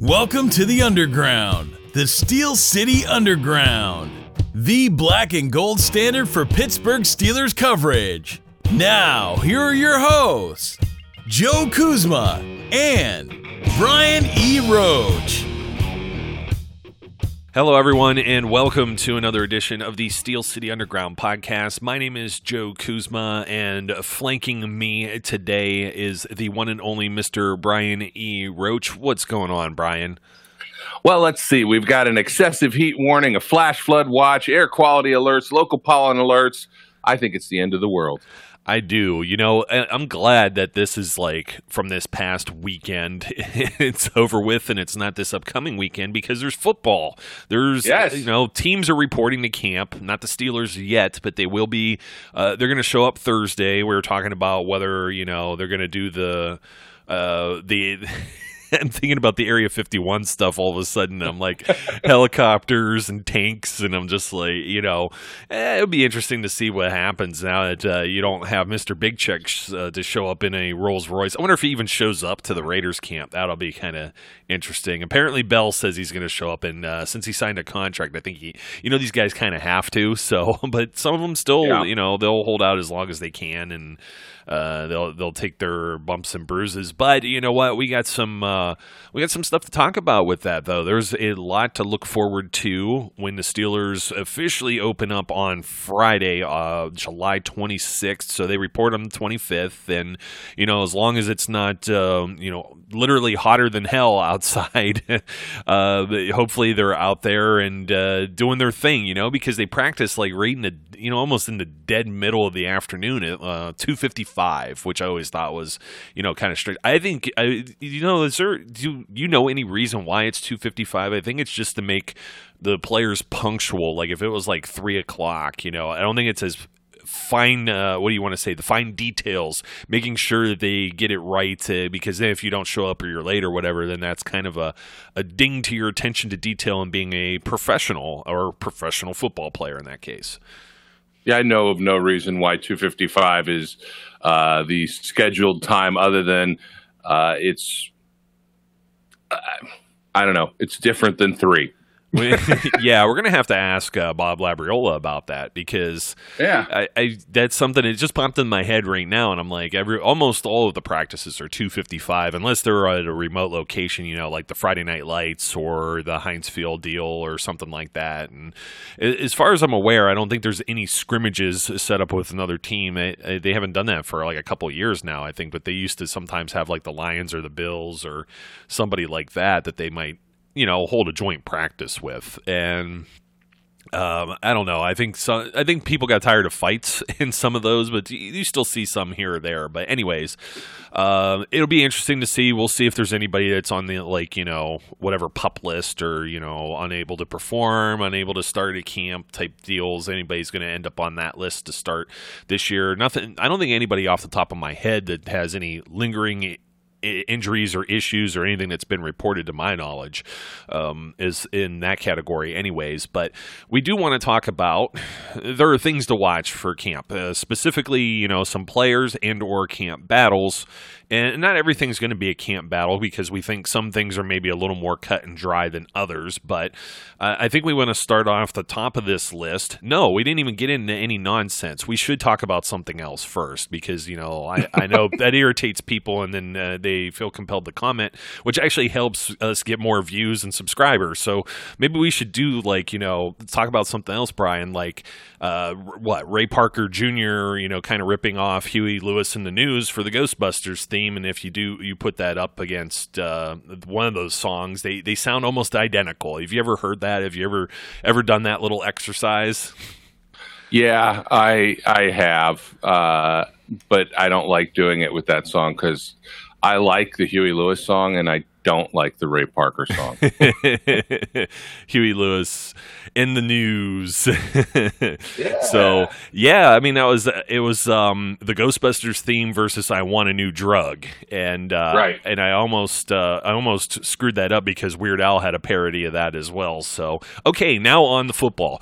Welcome to the Underground, the Steel City Underground, the black and gold standard for Pittsburgh Steelers coverage. Now, here are your hosts, Joe Kuzma and Brian E. Roach. Hello, everyone, and welcome to another edition of the Steel City Underground podcast. My name is Joe Kuzma, and flanking me today is the one and only Mr. Brian E. Roach. What's going on, Brian? Well, let's see. We've got an excessive heat warning, a flash flood watch, air quality alerts, local pollen alerts. I think it's the end of the world. I do. You know, I'm glad that this is like from this past weekend. It's over with, and it's not this upcoming weekend because there's football. There's, teams are reporting to camp. Not the Steelers yet, but they will be. They're going to show up Thursday. We were talking about whether, they're going to do the I'm thinking about the Area 51 stuff all of a sudden. I'm like, helicopters and tanks, and I'm just like, it'll be interesting to see what happens now that you don't have Mr. Big Check to show up in a Rolls Royce. I wonder if he even shows up to the Raiders camp. That'll be kind of interesting. Apparently, Bell says he's going to show up, and since he signed a contract, I think these guys kind of have to. So, but some of them still, they'll hold out as long as they can, and they'll take their bumps and bruises. But you know what? We got some stuff to talk about with that, though. There's a lot to look forward to when the Steelers officially open up on Friday, July 26th. So they report on the 25th, and as long as it's not literally hotter than hell outside, hopefully they're out there and doing their thing, because they practice like right in the almost in the dead middle of the afternoon at 2:55, which I always thought was kind of strict. I think do you know any reason why it's 2:55? I think it's just to make the players punctual. Like if it was like 3 o'clock, I don't think it's as fine, the fine details, making sure that they get it right, because then if you don't show up or you're late or whatever, then that's kind of a ding to your attention to detail and being a professional football player in that case. Yeah, I know of no reason why 2:55 is the scheduled time other than it's I don't know. It's different than 3. Yeah, we're going to have to ask Bob Labriola about that because I that's something that just popped in my head right now, and I'm like, almost all of the practices are 2:55 unless they're at a remote location, like the Friday Night Lights or the Heinz Field deal or something like that. And as far as I'm aware, I don't think there's any scrimmages set up with another team. They haven't done that for like a couple of years now, I think, but they used to sometimes have like the Lions or the Bills or somebody like that they might hold a joint practice with. And I don't know. I think people got tired of fights in some of those, but you still see some here or there. But anyways, it'll be interesting to see. We'll see if there's anybody that's on the whatever pup list or unable to perform, unable to start at camp type deals. Anybody's going to end up on that list to start this year. Nothing. I don't think anybody off the top of my head that has any lingering injuries or issues or anything that's been reported to my knowledge is in that category anyways. But we do want to talk about, there are things to watch for camp, specifically, some players and or camp battles. And not everything's going to be a camp battle because we think some things are maybe a little more cut and dry than others. But I think we want to start off the top of this list. No, we didn't even get into any nonsense. We should talk about something else first because, I know that irritates people and then they feel compelled to comment, which actually helps us get more views and subscribers. So maybe we should do talk about something else, Brian, like Ray Parker Jr., kind of ripping off Huey Lewis in the News for the Ghostbusters theme. And if you put that up against one of those songs, they sound almost identical. Have you ever heard that? Have you ever done that little exercise? Yeah, I have, but I don't like doing it with that song because I like the Huey Lewis song and I don't like the Ray Parker song. Huey Lewis in the News. Yeah. So yeah, I mean it was the Ghostbusters theme versus I Want a New Drug, and right. And I almost screwed that up because Weird Al had a parody of that as well. So okay, now on the football.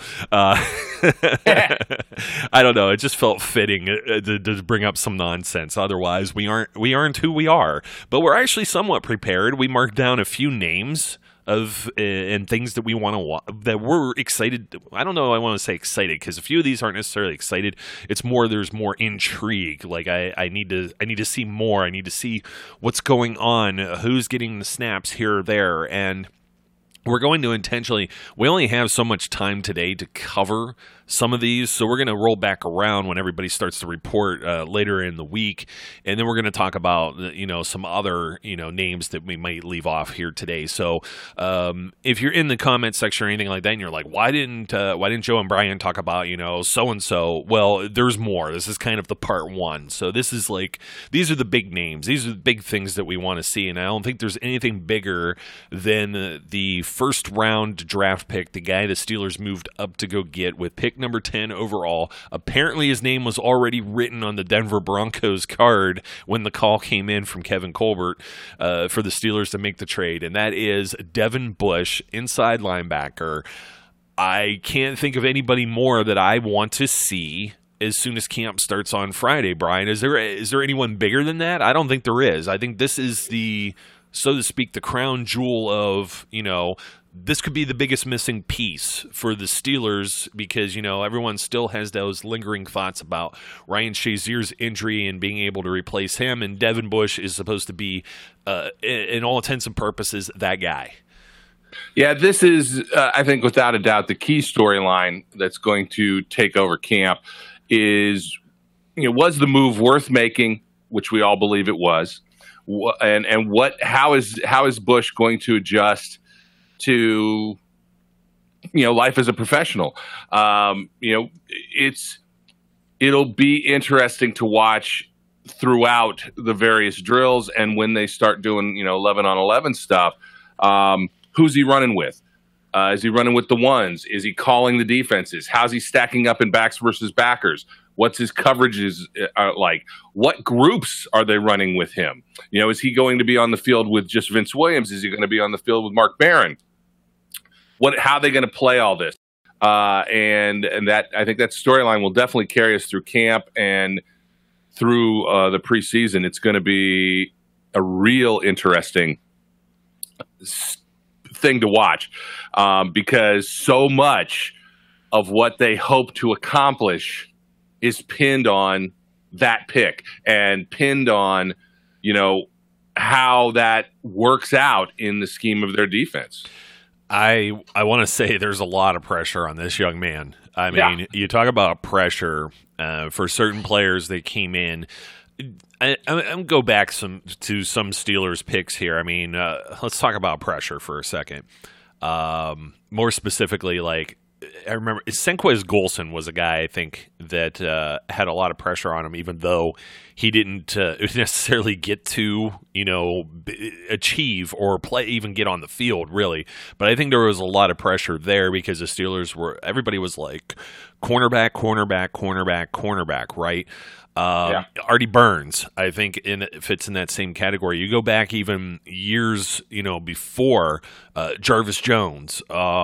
I don't know. It just felt fitting to bring up some nonsense. Otherwise, we aren't who we are. But we're actually somewhat prepared. We marked down a few names of and things that we want to that we're excited. I don't know. I want to say excited because a few of these aren't necessarily excited. It's more there's more intrigue. Like I need to see more. I need to see what's going on. Who's getting the snaps here or there, and we're going to intentionally. We only have so much time today to cover some of these, so we're going to roll back around when everybody starts to report later in the week, and then we're going to talk about some other names that we might leave off here today. So if you're in the comment section or anything like that, and you're like, why didn't Joe and Brian talk about so and so? Well, there's more. This is kind of the part one. So this is like these are the big names. These are the big things that we want to see, and I don't think there's anything bigger than the first round draft pick, the guy the Steelers moved up to go get with pick number 10 overall. Apparently his name was already written on the Denver Broncos card when the call came in from Kevin Colbert for the Steelers to make the trade, and that is Devin Bush, inside linebacker. I can't think of anybody more that I want to see as soon as camp starts on Friday. Brian, is there anyone bigger than that? I don't think there is. I think this is the, so to speak, the crown jewel of, this could be the biggest missing piece for the Steelers because, everyone still has those lingering thoughts about Ryan Shazier's injury and being able to replace him, and Devin Bush is supposed to be, in all intents and purposes, that guy. Yeah, this is, I think, without a doubt, the key storyline that's going to take over camp is, was the move worth making, which we all believe it was, and how is Bush going to adjust to life as a professional? It'll be interesting to watch throughout the various drills, and when they start doing 11-on-11 stuff, who's he running with? Is he running with the ones? Is he calling the defenses? How's he stacking up in backs versus backers? What's his coverages like? What groups are they running with him? Is he going to be on the field with just Vince Williams? Is he going to be on the field with Mark Barron? How are they going to play all this? And that, I think that storyline will definitely carry us through camp and through the preseason. It's going to be a real interesting thing to watch because so much of what they hope to accomplish is pinned on that pick and pinned on, how that works out in the scheme of their defense. I want to say there's a lot of pressure on this young man. I mean, You talk about pressure for certain players that came in. I'm go back to some Steelers picks here. I mean, let's talk about pressure for a second. More specifically, like I remember Senquez Golson was a guy I think that had a lot of pressure on him, even though he didn't necessarily get to achieve or play, even get on the field really. But I think there was a lot of pressure there because the Steelers everybody was like cornerback, right? Artie Burns, I think, fits in that same category. You go back even years, before Jarvis Jones,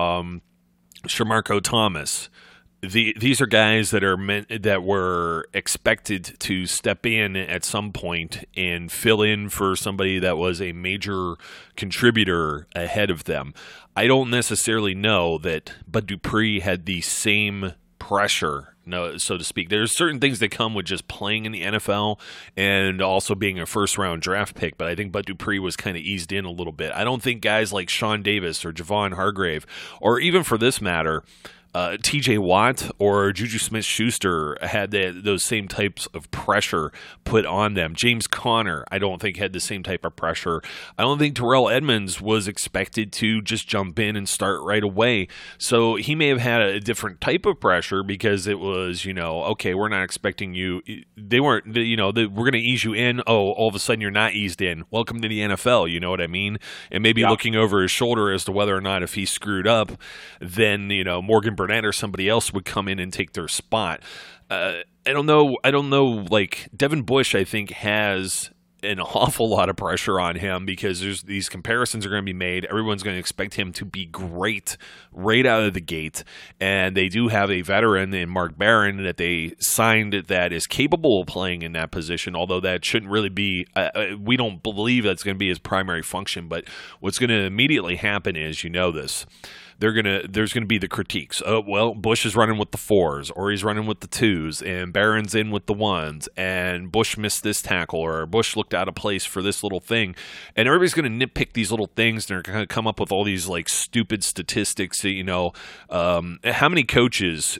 Shamarko Thomas. These are guys that were expected to step in at some point and fill in for somebody that was a major contributor ahead of them. I don't necessarily know that Bud Dupree had the same pressure, so to speak. There's certain things that come with just playing in the NFL and also being a first-round draft pick, but I think Bud Dupree was kind of eased in a little bit. I don't think guys like Sean Davis or Javon Hargrave, or even for this matter, TJ Watt or Juju Smith-Schuster had those same types of pressure put on them. James Conner, I don't think, had the same type of pressure. I don't think Terrell Edmunds was expected to just jump in and start right away. So he may have had a different type of pressure because it was, okay, we're not expecting you. They weren't, we're going to ease you in. Oh, all of a sudden you're not eased in. Welcome to the NFL, you know what I mean? And maybe looking over his shoulder as to whether or not if he screwed up, then, Morgan Burnett or somebody else would come in and take their spot. I don't know. Like Devin Bush, I think has an awful lot of pressure on him because there's these comparisons are going to be made. Everyone's going to expect him to be great right out of the gate. And they do have a veteran in Mark Barron that they signed that is capable of playing in that position, although that shouldn't really be, we don't believe that's going to be his primary function. But what's going to immediately happen is, this, there's going to be the critiques. Oh, well, Bush is running with the 4s, or he's running with the 2s, and Barron's in with the 1s, and Bush missed this tackle, or Bush looked out of place for this little thing. And everybody's going to nitpick these little things, and they're going to come up with all these like stupid statistics. How many coaches,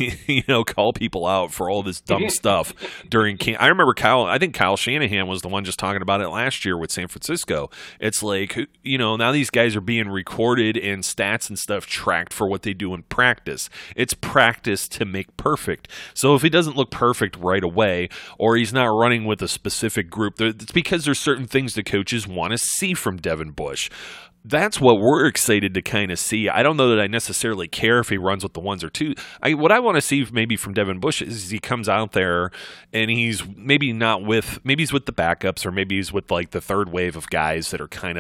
call people out for all this dumb stuff during camp? I remember I think Kyle Shanahan was the one just talking about it last year with San Francisco. It's like, now these guys are being recorded and stats and stuff tracked for what they do in practice. It's practice to make perfect. So if he doesn't look perfect right away, or he's not running with a specific group, it's because there's certain things the coaches want to see from Devin Bush. That's what we're excited to kind of see. I don't know that I necessarily care if he runs with the 1s or 2s. What I want to see maybe from Devin Bush is he comes out there and he's maybe he's with the backups, or maybe he's with like the third wave of guys that are kind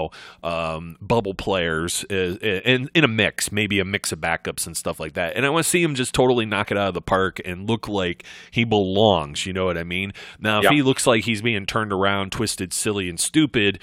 of, bubble players in a mix, maybe a mix of backups and stuff like that. And I want to see him just totally knock it out of the park and look like he belongs. You know what I mean? Now, if he looks like he's being turned around, twisted, silly, and stupid,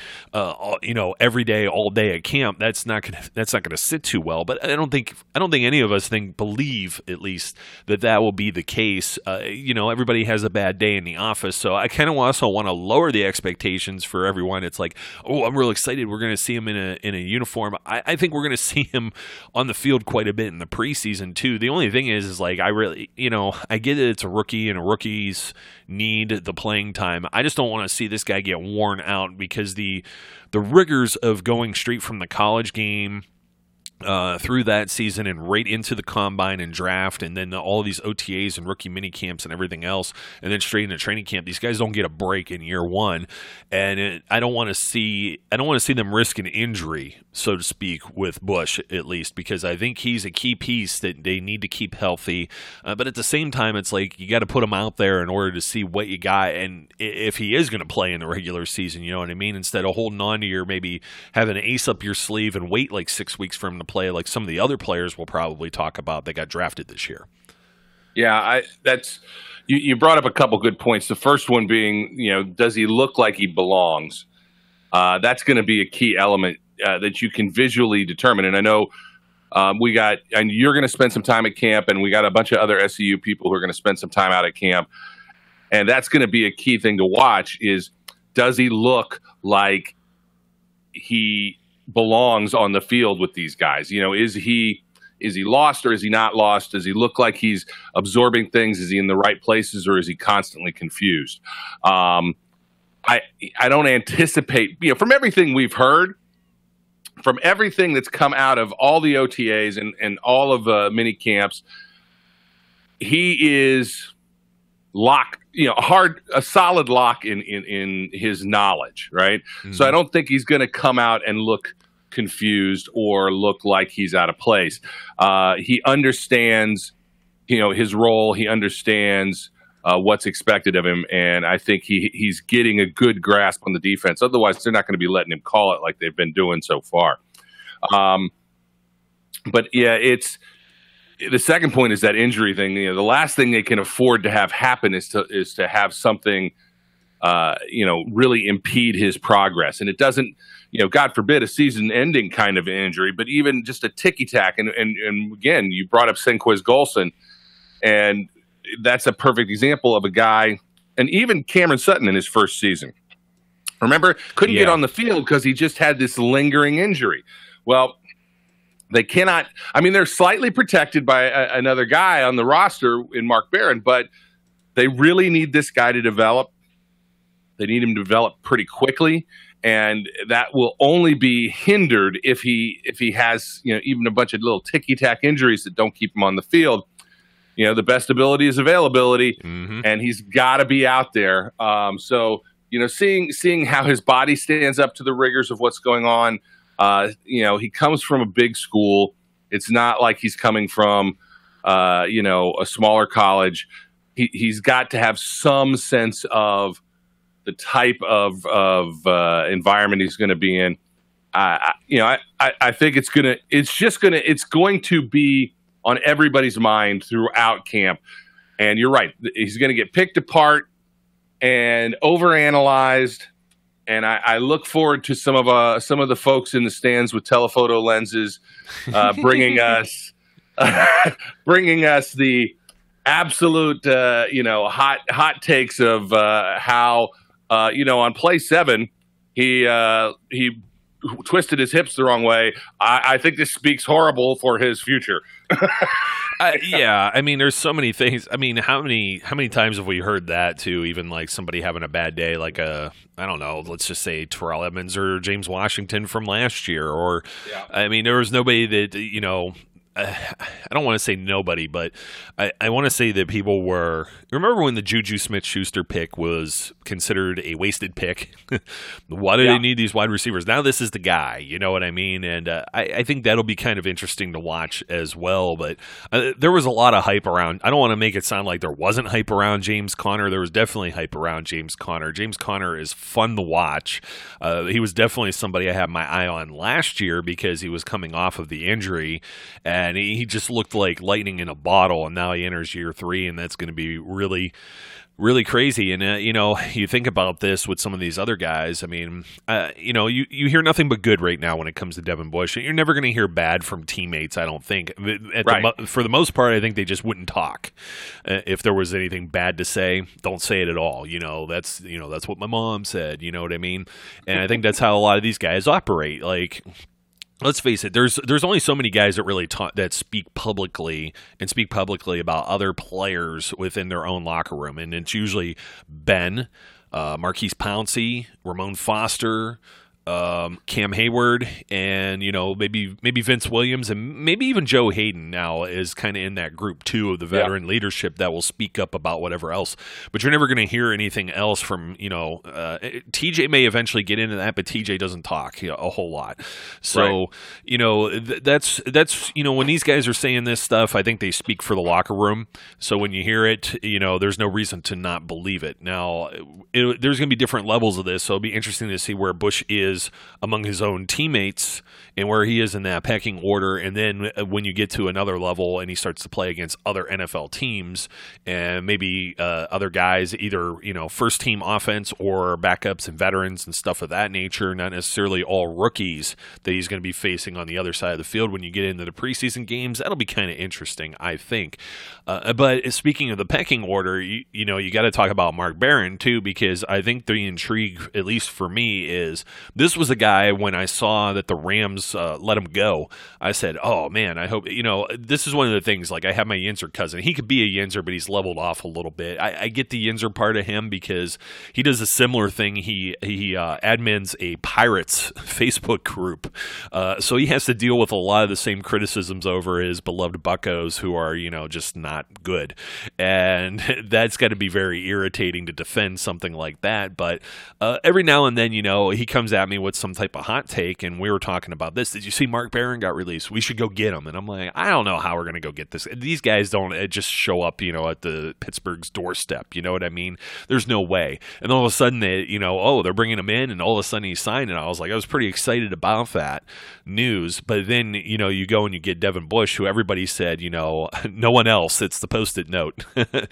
every day, all day at camp, that's not gonna sit too well. But I don't think any of us believe at least that will be the case. Everybody has a bad day in the office, so I kind of also want to lower the expectations for everyone. It's like, oh, I'm real excited. We're going to see him in a uniform. I think we're going to see him on the field quite a bit in the preseason too. The only thing is like, I really, I get it. It's a rookie, and rookies need the playing time. I just don't want to see this guy get worn out, because the rigors of going straight from the college game through that season and right into the combine and draft, and then all of these OTAs and rookie mini camps and everything else, and then straight into training camp. These guys don't get a break in year one, and I don't want to see them risk an injury, so to speak, with Bush, at least, because I think he's a key piece that they need to keep healthy. But at the same time, it's like you got to put him out there in order to see what you got, and if he is going to play in the regular season, you know what I mean? Instead of holding on to maybe having an ace up your sleeve and wait like 6 weeks for him to play, like some of the other players we'll probably talk about that got drafted this year. Yeah, you brought up a couple good points. The first one being, does he look like he belongs? That's going to be a key element that you can visually determine. And I know and you're going to spend some time at camp, and we got a bunch of other SEU people who are going to spend some time out at camp. And that's going to be a key thing to watch is, does he look like he belongs on the field with these guys? Is he lost, or is he not lost? Does he look like he's absorbing things? Is he in the right places, or is he constantly confused? I don't anticipate, from everything we've heard, from everything that's come out of all the OTAs and all of the mini camps, he is locked, a solid lock in his knowledge, right? Mm-hmm. So I don't think he's going to come out and look confused or look like he's out of place. He understands, his role. He understands what's expected of him, and I think he's getting a good grasp on the defense. Otherwise, they're not going to be letting him call it like they've been doing so far. But yeah, the second point is that injury thing. The last thing they can afford to have happen is to have something, really impede his progress. And it doesn't, God forbid, a season-ending kind of injury, but even just a ticky-tack. And again, you brought up Senquez Golson, and that's a perfect example of a guy, and even Cameron Sutton in his first season. Remember, couldn't get on the field because he just had this lingering injury. Well, they cannot. I mean, they're slightly protected by another guy on the roster in Mark Barron, but they really need this guy to develop. They need him to develop pretty quickly, and that will only be hindered if he has even a bunch of little ticky-tack injuries that don't keep him on the field. The best ability is availability, and he's got to be out there. So seeing how his body stands up to the rigors of what's going on. He comes from a big school. It's not like he's coming from, a smaller college. He's got to have some sense of the type of environment he's going to be in. I think it's going to be on everybody's mind throughout camp. And you're right, he's going to get picked apart and overanalyzed. And I look forward to some of the folks in the stands with telephoto lenses bringing us the absolute hot takes of how on play 7 he twisted his hips the wrong way. I think this speaks horrible for his future. Yeah, I mean, there's so many things. I mean, how many times have we heard that too? Even like somebody having a bad day, like I don't know, let's just say Terrell Edmonds or James Washington from last year, or I mean, there was nobody that I don't want to say nobody, but I want to say that people were. Remember when the Juju Smith-Schuster pick was considered a wasted pick? Why do they need these wide receivers? Now this is the guy, you know what I mean? And I think that'll be kind of interesting to watch as well. But there was a lot of hype around. I don't want to make it sound like there wasn't hype around James Conner. There was definitely hype around James Conner. James Conner is fun to watch. He was definitely somebody I had my eye on last year because he was coming off of the injury, and he just looked like lightning in a bottle, and now he enters year 3, and that's going to be really, really crazy. And, you think about this with some of these other guys. I mean, you hear nothing but good right now when it comes to Devin Bush. You're never going to hear bad from teammates, I don't think. For the most part, I think they just wouldn't talk. If there was anything bad to say, don't say it at all. That's what my mom said. You know what I mean? And I think that's how a lot of these guys operate. Like, let's face it, there's only so many guys that really that speak publicly about other players within their own locker room. And it's usually Ben, Marquise Pouncey, Ramon Foster, Cam Hayward, and maybe Vince Williams, and maybe even Joe Hayden now is kind of in that group too of the veteran leadership that will speak up about whatever else. But you're never going to hear anything else from TJ may eventually get into that, but TJ doesn't talk a whole lot. So that's when these guys are saying this stuff, I think they speak for the locker room. So when you hear it, there's no reason to not believe it. Now there's going to be different levels of this, so it'll be interesting to see where Bush is among his own teammates and where he is in that pecking order. And then when you get to another level and he starts to play against other NFL teams and maybe other guys, either first team offense or backups and veterans and stuff of that nature, not necessarily all rookies that he's going to be facing on the other side of the field when you get into the preseason games, that'll be kind of interesting, I think. But speaking of the pecking order, you got to talk about Mark Barron too, because I think the intrigue, at least for me, is this was a guy when I saw that the Rams let him go, I said, oh man, I hope, this is one of the things, like I have my Yinzer cousin. He could be a Yinzer, but he's leveled off a little bit. I get the Yinzer part of him because he does a similar thing. He admins a Pirates Facebook group. So he has to deal with a lot of the same criticisms over his beloved Buccos who are, just not good. And that's got to be very irritating to defend something like that. But every now and then, he comes at me with some type of hot take, and we were talking about this. Did you see Mark Barron got released? We should go get him. And I'm like, I don't know how we're going to go get this. These guys don't just show up, at the Pittsburgh's doorstep. You know what I mean? There's no way. And all of a sudden, they're bringing him in, and all of a sudden he's signed. And I was like, I was pretty excited about that news. But then, you go and you get Devin Bush, who everybody said, no one else. It's the Post-it note.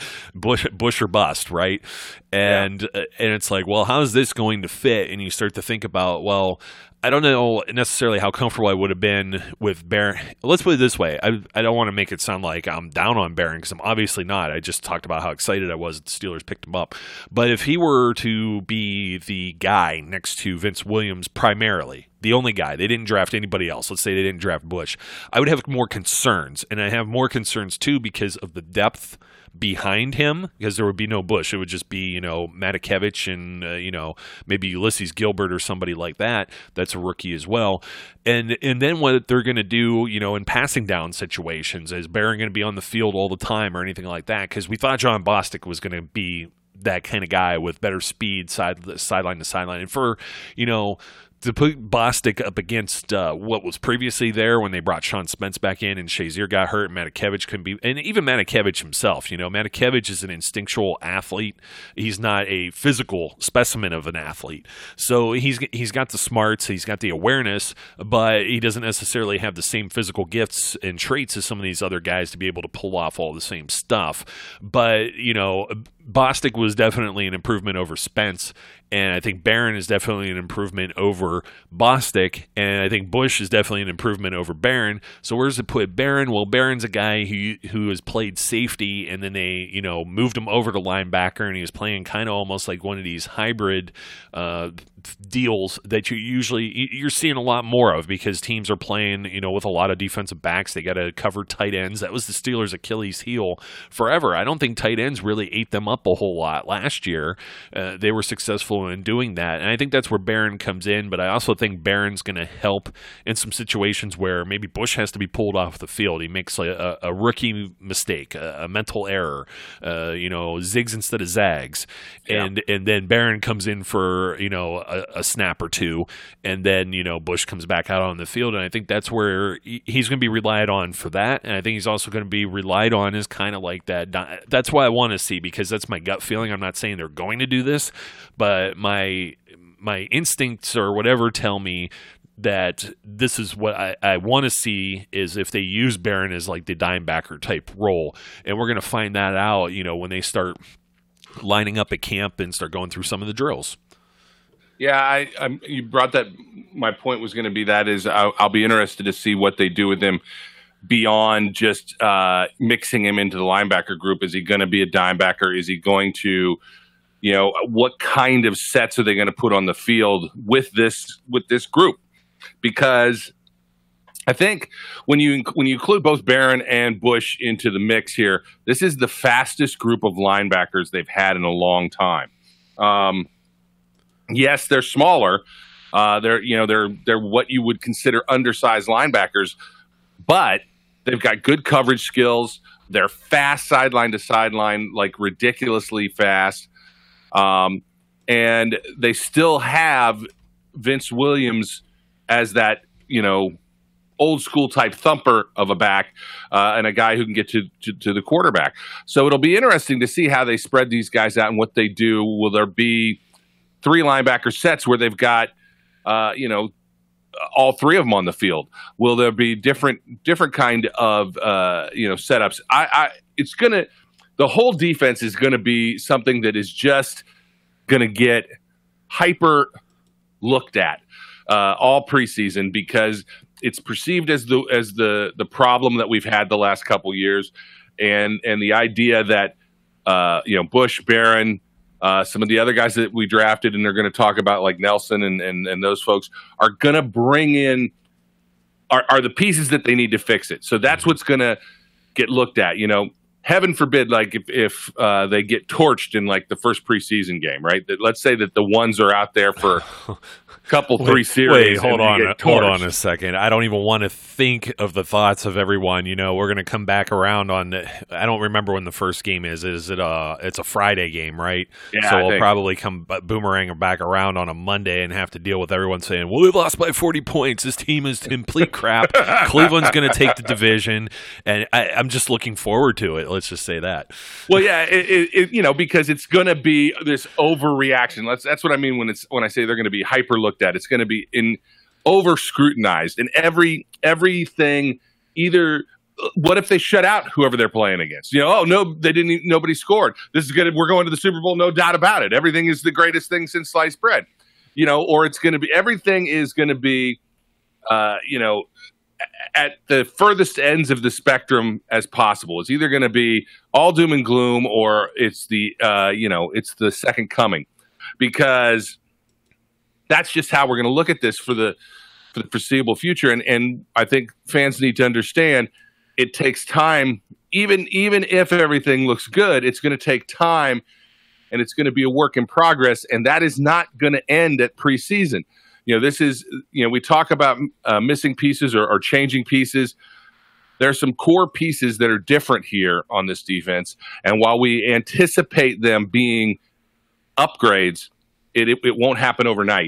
Bush or bust, right? And it's like, well, how is this going to fit? And you start to think about, well, I don't know necessarily how comfortable I would have been with Barron. Let's put it this way. I don't want to make it sound like I'm down on Barron, because I'm obviously not. I just talked about how excited I was that the Steelers picked him up. But if he were to be the guy next to Vince Williams primarily, the only guy, they didn't draft anybody else. Let's say they didn't draft Bush. I would have more concerns. And I have more concerns too because of the depth behind him, because there would be no Bush. It would just be, Matakevich and, maybe Ulysses Gilbert or somebody like that. That's a rookie as well. And then what they're going to do, in passing down situations, is Barron going to be on the field all the time or anything like that? Because we thought John Bostic was going to be that kind of guy with better speed sideline to sideline. And for, to put Bostic up against what was previously there when they brought Sean Spence back in and Shazier got hurt and Matakevich couldn't be, and even Matakevich himself, Matakevich is an instinctual athlete. He's not a physical specimen of an athlete. So he's got the smarts, he's got the awareness, but he doesn't necessarily have the same physical gifts and traits as some of these other guys to be able to pull off all the same stuff. But, Bostic was definitely an improvement over Spence, and I think Barron is definitely an improvement over Bostic, and I think Bush is definitely an improvement over Barron. So where does it put Barron? Well, Barron's a guy who has played safety, and then they moved him over to linebacker, and he was playing kind of almost like one of these hybrid deals that you're seeing a lot more of because teams are playing with a lot of defensive backs. They got to cover tight ends. That was the Steelers' Achilles heel forever. I don't think tight ends really ate them up a whole lot last year. They were successful in doing that, and I think that's where Barron comes in, but I also think Barron's going to help in some situations where maybe Bush has to be pulled off the field. He makes a rookie mistake, a mental error, zigs instead of zags, and then Barron comes in for a snap or two, and then Bush comes back out on the field, and I think that's where he's going to be relied on for that, and I think he's also going to be relied on as kind of like that. That's why I want to see, because that's my gut feeling. I'm not saying they're going to do this, but my instincts or whatever tell me that this is what I want to see, is if they use Barron as like the dimebacker type role, and we're going to find that out when they start lining up at camp and start going through some of the drills. Yeah, you brought that. My point was going to be that is I'll be interested to see what they do with him beyond just mixing him into the linebacker group. Is he going to be a dimebacker? Is he going to, what kind of sets are they going to put on the field with this group? Because I think when you include both Barron and Bush into the mix here, this is the fastest group of linebackers they've had in a long time. Yes, they're smaller. They're what you would consider undersized linebackers, but they've got good coverage skills. They're fast sideline to sideline, like ridiculously fast. And they still have Vince Williams as that, old school type thumper of a back, and a guy who can get to the quarterback. So it'll be interesting to see how they spread these guys out and what they do. Will there be 3 linebacker sets where they've got, all 3 of them on the field? Will there be different kind of, setups? The whole defense is going to be something that is just going to get hyper looked at all preseason, because it's perceived as the problem that we've had the last couple years, and the idea that Bush, Barron, some of the other guys that we drafted and they're going to talk about, like Nelson and those folks, are going to bring in are the pieces that they need to fix it. So that's what's going to get looked at. Heaven forbid, like if they get torched in like the first preseason game, right? Let's say that the ones are out there for couple 3 series. Hold on a second. I don't even want to think of the thoughts of everyone. We're going to come back around on. I don't remember when the first game is. It's a Friday game, right? Yeah. So we'll probably come boomerang back around on a Monday and have to deal with everyone saying, "Well, we lost by 40 points. This team is complete crap. Cleveland's going to take the division," and I'm just looking forward to it. Let's just say that. Well, yeah, because it's going to be this overreaction. That's what I mean when I say they're going to be hyper looked at. It's going to be over scrutinized, and everything. Either what if they shut out whoever they're playing against? No, they didn't. Nobody scored. This is good. We're going to the Super Bowl, no doubt about it. Everything is the greatest thing since sliced bread. Or it's going to be, everything is going to be, at the furthest ends of the spectrum as possible. It's either going to be all doom and gloom, or it's it's the second coming, because that's just how we're going to look at this for the foreseeable future. And I think fans need to understand it takes time. Even if everything looks good, it's going to take time, and it's going to be a work in progress. And that is not going to end at preseason. This is, we talk about missing pieces or changing pieces. There are some core pieces that are different here on this defense. And while we anticipate them being upgrades, it won't happen overnight.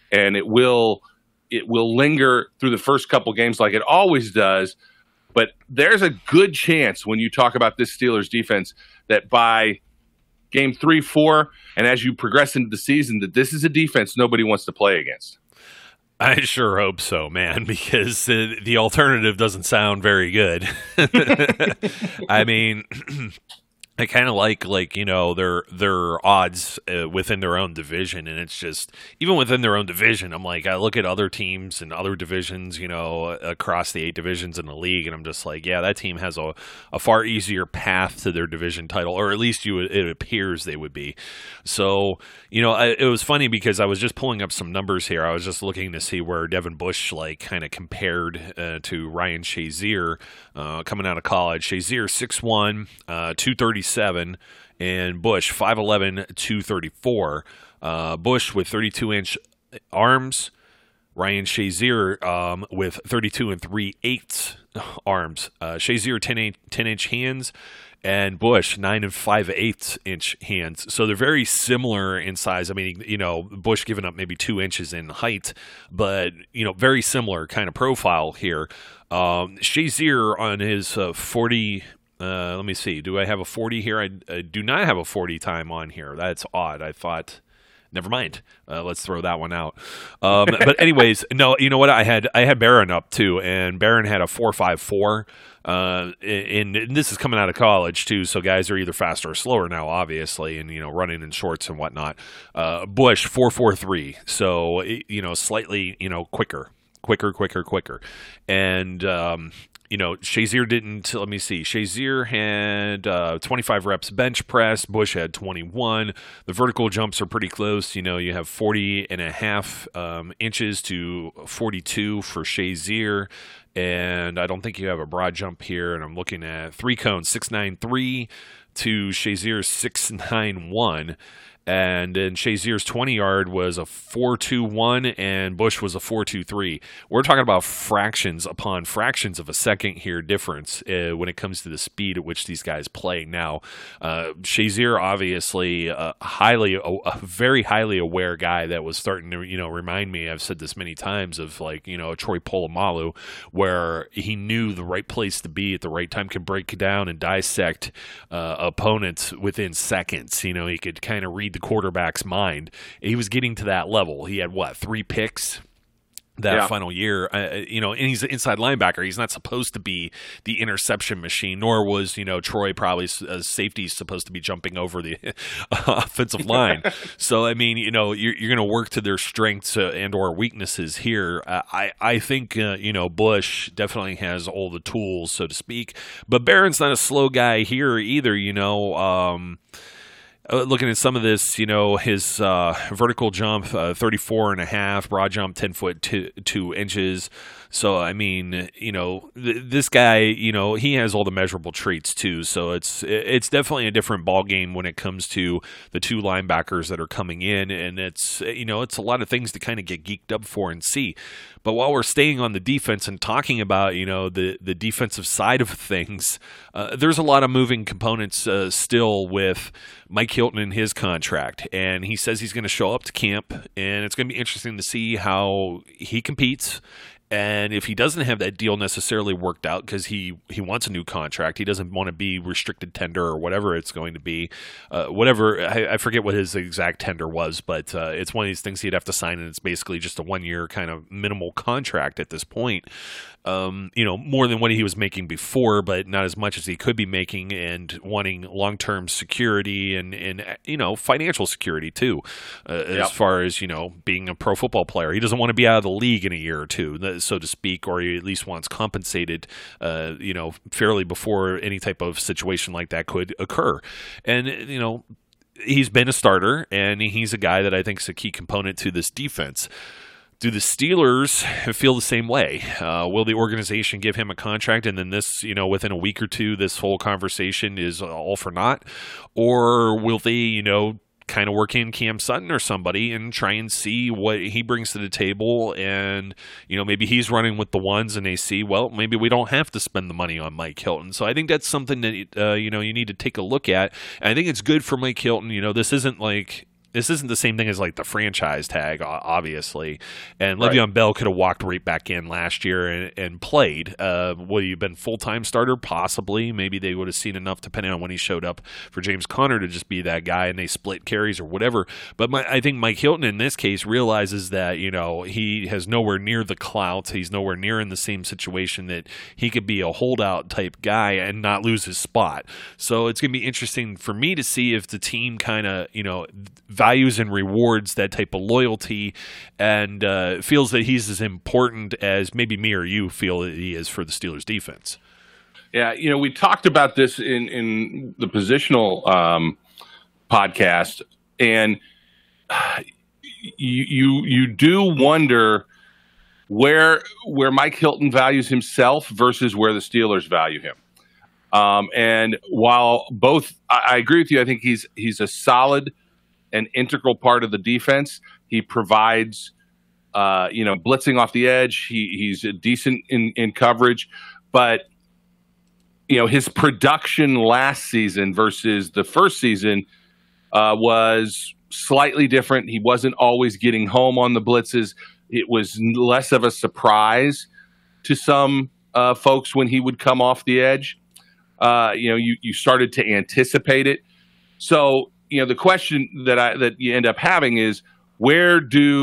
and it will linger through the first couple games like it always does. But there's a good chance when you talk about this Steelers defense that by game 3, 4, and as you progress into the season, that this is a defense nobody wants to play against. I sure hope so, man, because the alternative doesn't sound very good. I mean, I kind of like their odds within their own division, and it's just even within their own division. I'm like, I look at other teams and other divisions, across the 8 divisions in the league, and I'm just like, yeah, that team has a far easier path to their division title, or at least it appears they would be. So, it was funny because I was just pulling up some numbers here. I was just looking to see where Devin Bush kind of compared to Ryan Shazier coming out of college. Shazier 6'1", 237, and Bush 5'11", 234. Bush with 32-inch arms. Ryan Shazier with 32 3/8 arms. Shazier 10-inch hands, and Bush 9 5/8 inch hands. So they're very similar in size. I mean, Bush giving up maybe 2 inches in height, but very similar kind of profile here. Shazier on his 40. Let me see. Do I have a 40 here? I do not have a 40 time on here. That's odd. I thought. Never mind. Let's throw that one out. But anyways, no. You know what? I had Barron up too, and Barron had a 4.54. And this is coming out of college too, so guys are either faster or slower now, obviously, and running in shorts and whatnot. Bush 4.43. So slightly quicker, and Shazier didn't. Let me see. Shazier had 25 reps bench press. Bush had 21. The vertical jumps are pretty close. You have 40.5 inches to 42 for Shazier. And I don't think you have a broad jump here. And I'm looking at 3 cones, 6.93 to Shazier's 6.91. And then Shazier's 20-yard was a 4.21, and Bush was a 4.23. We're talking about fractions upon fractions of a second here difference when it comes to the speed at which these guys play. Now, Shazier obviously a very highly aware guy that was starting to remind me. I've said this many times of a Troy Polamalu, where he knew the right place to be at the right time, could break down and dissect opponents within seconds. He could kind of read the quarterback's mind. He was getting to that level. He had 3 picks that final year, and he's an inside linebacker. He's not supposed to be the interception machine, nor was, Troy probably safety supposed to be jumping over the offensive line. So, I mean, you're going to work to their strengths and or weaknesses here. I think, Bush definitely has all the tools, so to speak, but Barron's not a slow guy here either, looking at some of this, his vertical jump, 34.5, broad jump, 10 foot 2 inches. So, I mean, this guy, he has all the measurable traits too. So it's definitely a different ball game when it comes to the 2 linebackers that are coming in, and it's a lot of things to kind of get geeked up for and see. But while we're staying on the defense and talking about the defensive side of things, there's a lot of moving components still with Mike Hilton and his contract, and he says he's going to show up to camp, and it's going to be interesting to see how he competes. And if he doesn't have that deal necessarily worked out because he wants a new contract, he doesn't want to be restricted tender or whatever it's going to be, I forget what his exact tender was, but it's one of these things he'd have to sign, and it's basically just a 1-year kind of minimal contract at this point. More than what he was making before, but not as much as he could be making, and wanting long-term security and financial security too, as far as, being a pro football player. He doesn't want to be out of the league in a year or two, so to speak, or he at least wants compensated, fairly before any type of situation like that could occur. And, he's been a starter, and he's a guy that I think is a key component to this defense. Do the Steelers feel the same way? Will the organization give him a contract, and then this, within a week or two, this whole conversation is all for naught? Or will they, kind of work in Cam Sutton or somebody and try and see what he brings to the table, and maybe he's running with the ones and they see, well, maybe we don't have to spend the money on Mike Hilton. So I think that's something that you need to take a look at, and I think it's good for Mike Hilton. This isn't like this isn't the same thing as like the franchise tag, obviously. And Le'Veon Bell could have walked right back in last year and played. Would he have been full-time starter? Possibly. Maybe they would have seen enough depending on when he showed up for James Conner to just be that guy and they split carries or whatever. But I think Mike Hilton in this case realizes that, he has nowhere near the clout. He's nowhere near in the same situation that he could be a holdout type guy and not lose his spot. So it's going to be interesting for me to see if the team kind of, values and rewards that type of loyalty and feels that he's as important as maybe me or you feel that he is for the Steelers defense. Yeah, we talked about this in the positional podcast, and you do wonder where Mike Hilton values himself versus where the Steelers value him. And while both, I agree with you, I think he's a solid and integral part of the defense. He provides, blitzing off the edge. He's decent in coverage, but his production last season versus the first season was slightly different. He wasn't always getting home on the blitzes. It was less of a surprise to some folks when he would come off the edge. You started to anticipate it. So, the question that you end up having is where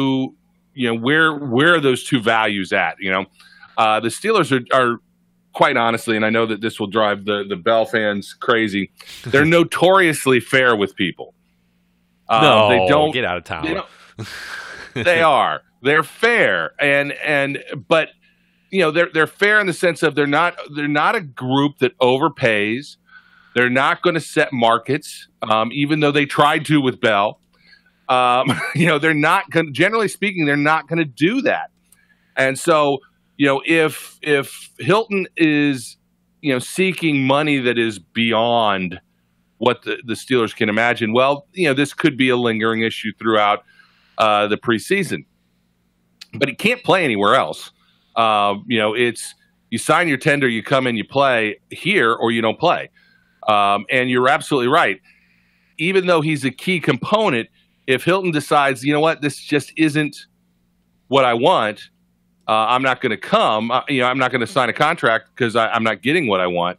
are those two values at? The Steelers are quite honestly, and I know that this will drive the Bell fans crazy, they're notoriously fair with people. No, they don't get out of town. They are. They're fair, but they're fair in the sense of they're not a group that overpays. They're not going to set markets, even though they tried to with Bell. They're not going. Generally speaking, they're not going to do that. And so, if Hilton is seeking money that is beyond what the Steelers can imagine, well, this could be a lingering issue throughout the preseason. But he can't play anywhere else. It's you sign your tender, you come in, you play here, or you don't play. And you're absolutely right. Even though he's a key component, if Hilton decides, this just isn't what I want, I'm not going to come. I'm not going to sign a contract because I'm not getting what I want.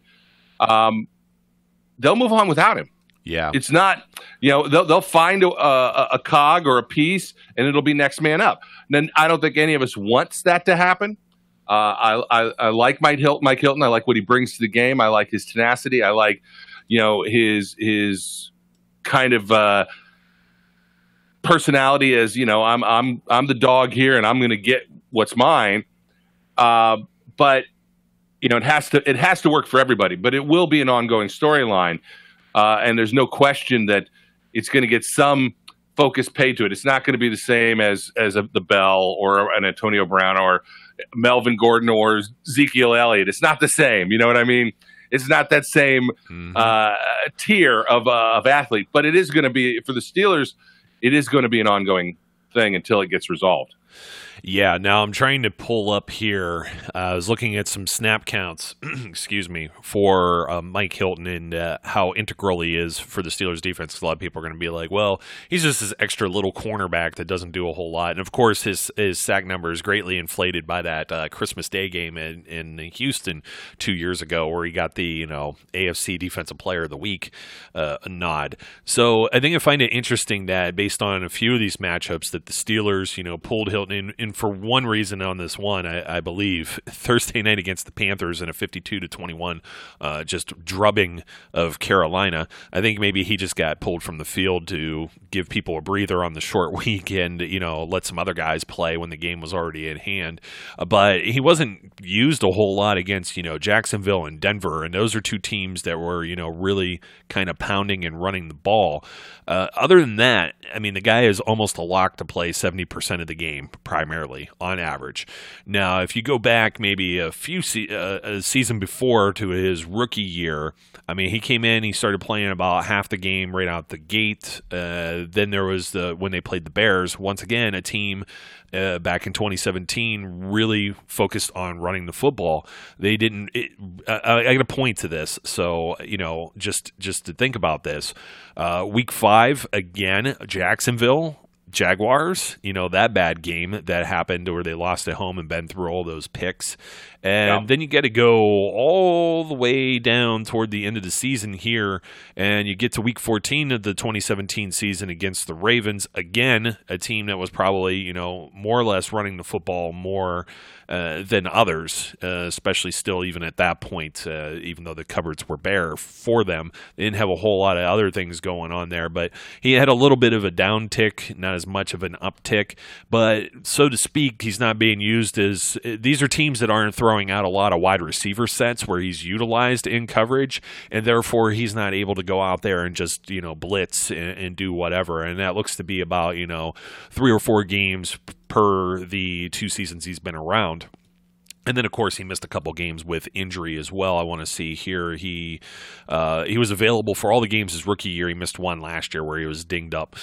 They'll move on without him. Yeah, it's not. They'll find a cog or a piece, and it'll be next man up. And then I don't think any of us wants that to happen. I like Mike Hilton. I like what he brings to the game. I like his tenacity. I like, his kind of personality as I'm the dog here, and I'm going to get what's mine. But it has to work for everybody. But it will be an ongoing storyline, and there's no question that it's going to get some focus paid to it. It's not going to be the same as the Bell or an Antonio Brown or Melvin Gordon or Ezekiel Elliott. It's not the same. You know what I mean? It's not that same tier of athlete, but it is going to be for the Steelers. It is going to be an ongoing thing until it gets resolved. Yeah, now I'm trying to pull up here. I was looking at some snap counts, for Mike Hilton and how integral he is for the Steelers defense. A lot of people are going to be like, well, he's just this extra little cornerback that doesn't do a whole lot. And, of course, his sack number is greatly inflated by that Christmas Day game in Houston 2 years ago where he got the AFC Defensive Player of the Week nod. So I think I find it interesting that based on a few of these matchups that the Steelers, pulled Hilton in for one reason on this one, I believe, Thursday night against the Panthers in a 52-21 just drubbing of Carolina. I think maybe he just got pulled from the field to give people a breather on the short week and, let some other guys play when the game was already at hand. But he wasn't used a whole lot against, Jacksonville and Denver, and those are two teams that were, really kind of pounding and running the ball. Other than that, I mean, the guy is almost a lock to play 70% of the game primarily. entirely on average. Now, if you go back maybe a season before to his rookie year, I mean, he came in, he started playing about half the game right out the gate. Then there was when they played the Bears, once again, a team back in 2017 really focused on running the football. They didn't. I got to point to this, so just to think about this. Week 5 again, Jacksonville Jaguars, that bad game that happened where they lost at home and been through all those picks. And then you get to go all the way down toward the end of the season here, and you get to week 14 of the 2017 season against the Ravens. Again, a team that was probably, more or less running the football more than others, especially still even at that point, even though the cupboards were bare for them. They didn't have a whole lot of other things going on there, but he had a little bit of a downtick, not as much of an uptick, but so to speak, he's not being used as – these are teams that aren't throwing out a lot of wide receiver sets where he's utilized in coverage, and therefore he's not able to go out there and just, blitz and do whatever, and that looks to be about, 3 or 4 games per the 2 seasons he's been around. And then, of course, he missed a couple games with injury as well. I want to see here. He was available for all the games his rookie year. He missed one last year where he was dinged up.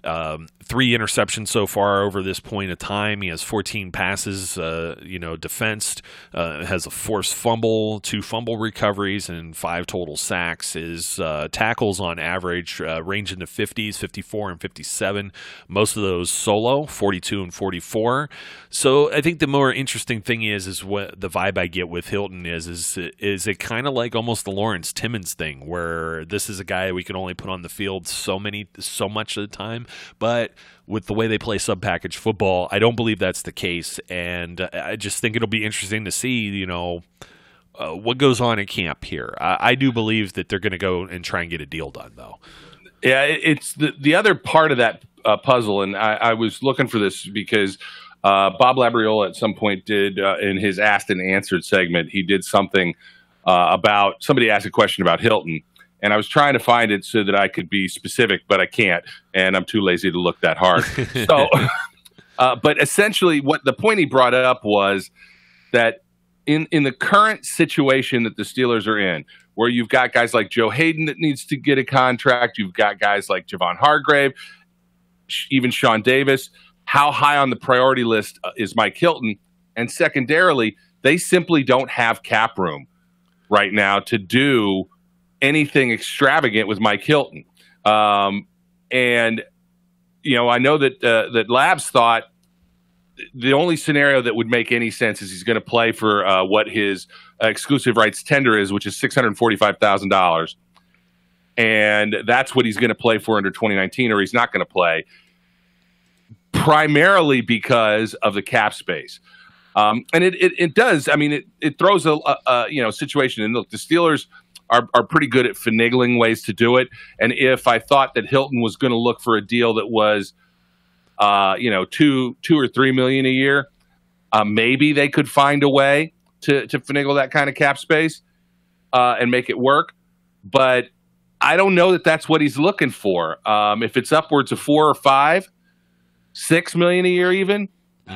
3 interceptions so far over this point of time. He has 14 passes, defensed. Has a forced fumble, 2 fumble recoveries, and 5 total sacks. His tackles on average range in the 50s, 54 and 57. Most of those solo, 42 and 44. So I think the more interesting thing is what the vibe I get with Hilton is it kind of like almost the Lawrence Timmons thing, where this is a guy we can only put on the field so much of the time, but with the way they play sub-package football, I don't believe that's the case, and I just think it'll be interesting to see, what goes on in camp here. I do believe that they're going to go and try and get a deal done, though. Yeah, it's the other part of that puzzle, and I was looking for this because Bob Labriola at some point did, in his Asked and Answered segment, he did something about, somebody asked a question about Hilton, and I was trying to find it so that I could be specific, but I can't, and I'm too lazy to look that hard. So, but essentially what the point he brought up was that in the current situation that the Steelers are in, where you've got guys like Joe Hayden that needs to get a contract, you've got guys like Javon Hargrave, even Sean Davis, how high on the priority list is Mike Hilton? And secondarily, they simply don't have cap room right now to do anything extravagant with Mike Hilton. And, I know that Labs thought the only scenario that would make any sense is he's going to play for what his exclusive rights tender is, which is $645,000. And that's what he's going to play for under 2019, or he's not going to play, primarily because of the cap space. And it does. I mean, it throws a situation. And look, the Steelers are pretty good at finagling ways to do it. And if I thought that Hilton was going to look for a deal that was, $2 or $3 million a year, maybe they could find a way to finagle that kind of cap space and make it work. But I don't know that that's what he's looking for. If it's upwards of 4 or 5, $6 million a year, even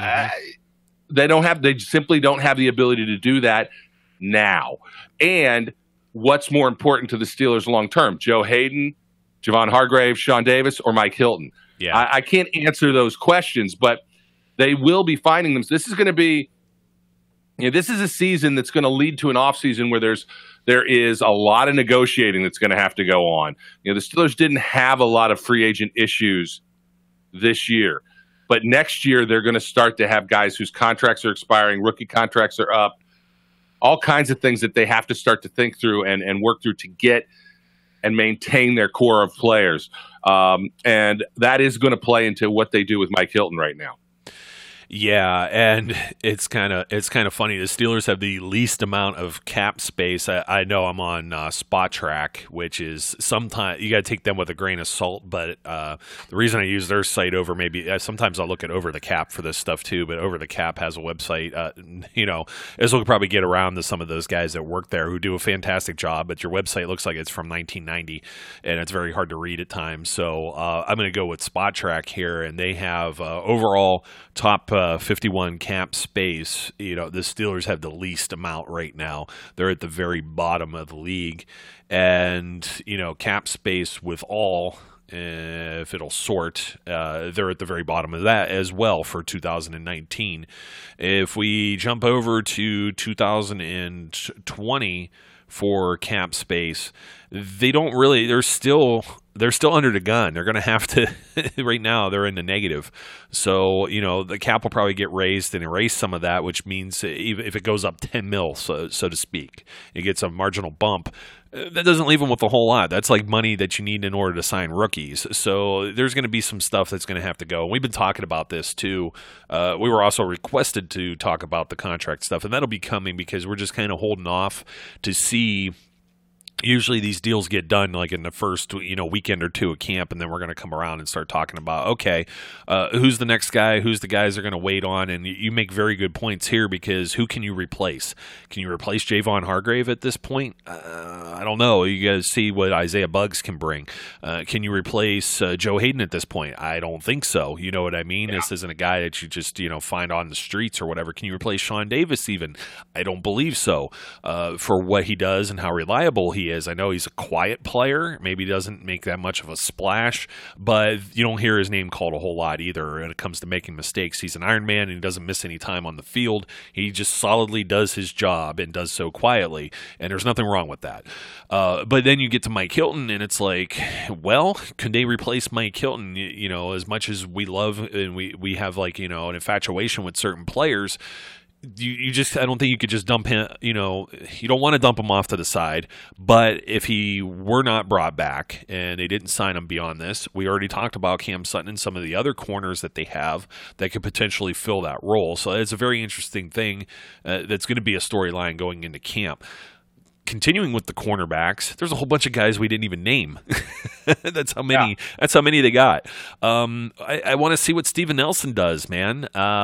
they simply don't have the ability to do that now. And what's more important to the Steelers long term, Joe Hayden, Javon Hargrave, Sean Davis, or Mike Hilton? Yeah, I can't answer those questions, but they will be finding them. This is going to be, this is a season that's going to lead to an offseason where there is a lot of negotiating that's going to have to go on. The Steelers didn't have a lot of free agent issues this year, but next year they're going to start to have guys whose contracts are expiring, rookie contracts are up, all kinds of things that they have to start to think through and work through to get and maintain their core of players. And that is going to play into what they do with Mike Hilton right now. Yeah, and it's kind of funny. The Steelers have the least amount of cap space. I know I'm on Spot Track, which is sometimes you got to take them with a grain of salt. But the reason I use their site over sometimes I'll look at Over the Cap for this stuff too. But Over the Cap has a website. This will probably get around to some of those guys that work there who do a fantastic job. But your website looks like it's from 1990, and it's very hard to read at times. So I'm going to go with Spot Track here, and they have overall top have 51 cap space, the Steelers have the least amount right now. They're at the very bottom of the league. And, cap space with all, if it'll sort, they're at the very bottom of that as well for 2019. If we jump over to 2020 for cap space, they're still under the gun. They're going to have to, right now, they're in the negative. So, the cap will probably get raised and erase some of that, which means even if it goes up 10 mil, so to speak, it gets a marginal bump. That doesn't leave them with a whole lot. That's like money that you need in order to sign rookies. So there's going to be some stuff that's going to have to go. We've been talking about this too. We were also requested to talk about the contract stuff, and that'll be coming because we're just kind of holding off to see. Usually these deals get done like in the first, weekend or two of camp, and then we're going to come around and start talking about, okay, who's the next guy? Who's the guys they're going to wait on? And you make very good points here because who can you replace? Can you replace Javon Hargrave at this point? I don't know. You guys see what Isaiah Buggs can bring. Can you replace Joe Hayden at this point? I don't think so. You know what I mean? Yeah. This isn't a guy that you just, find on the streets or whatever. Can you replace Sean Davis even? I don't believe so. For what he does and how reliable he is. I know he's a quiet player. Maybe he doesn't make that much of a splash, but you don't hear his name called a whole lot either when it comes to making mistakes. He's an Iron Man and he doesn't miss any time on the field. He just solidly does his job and does so quietly, and there's nothing wrong with that. But then you get to Mike Hilton, and it's like, well, can they replace Mike Hilton? As much as we love and we have an infatuation with certain players, I don't think you could just dump him, you don't want to dump him off to the side, but if he were not brought back and they didn't sign him beyond this, we already talked about Cam Sutton and some of the other corners that they have that could potentially fill that role. So it's a very interesting thing that's going to be a storyline going into camp. Continuing with the cornerbacks, there's a whole bunch of guys we didn't even name. That's how many. Yeah. That's how many they got. I want to see what Steven Nelson does, man.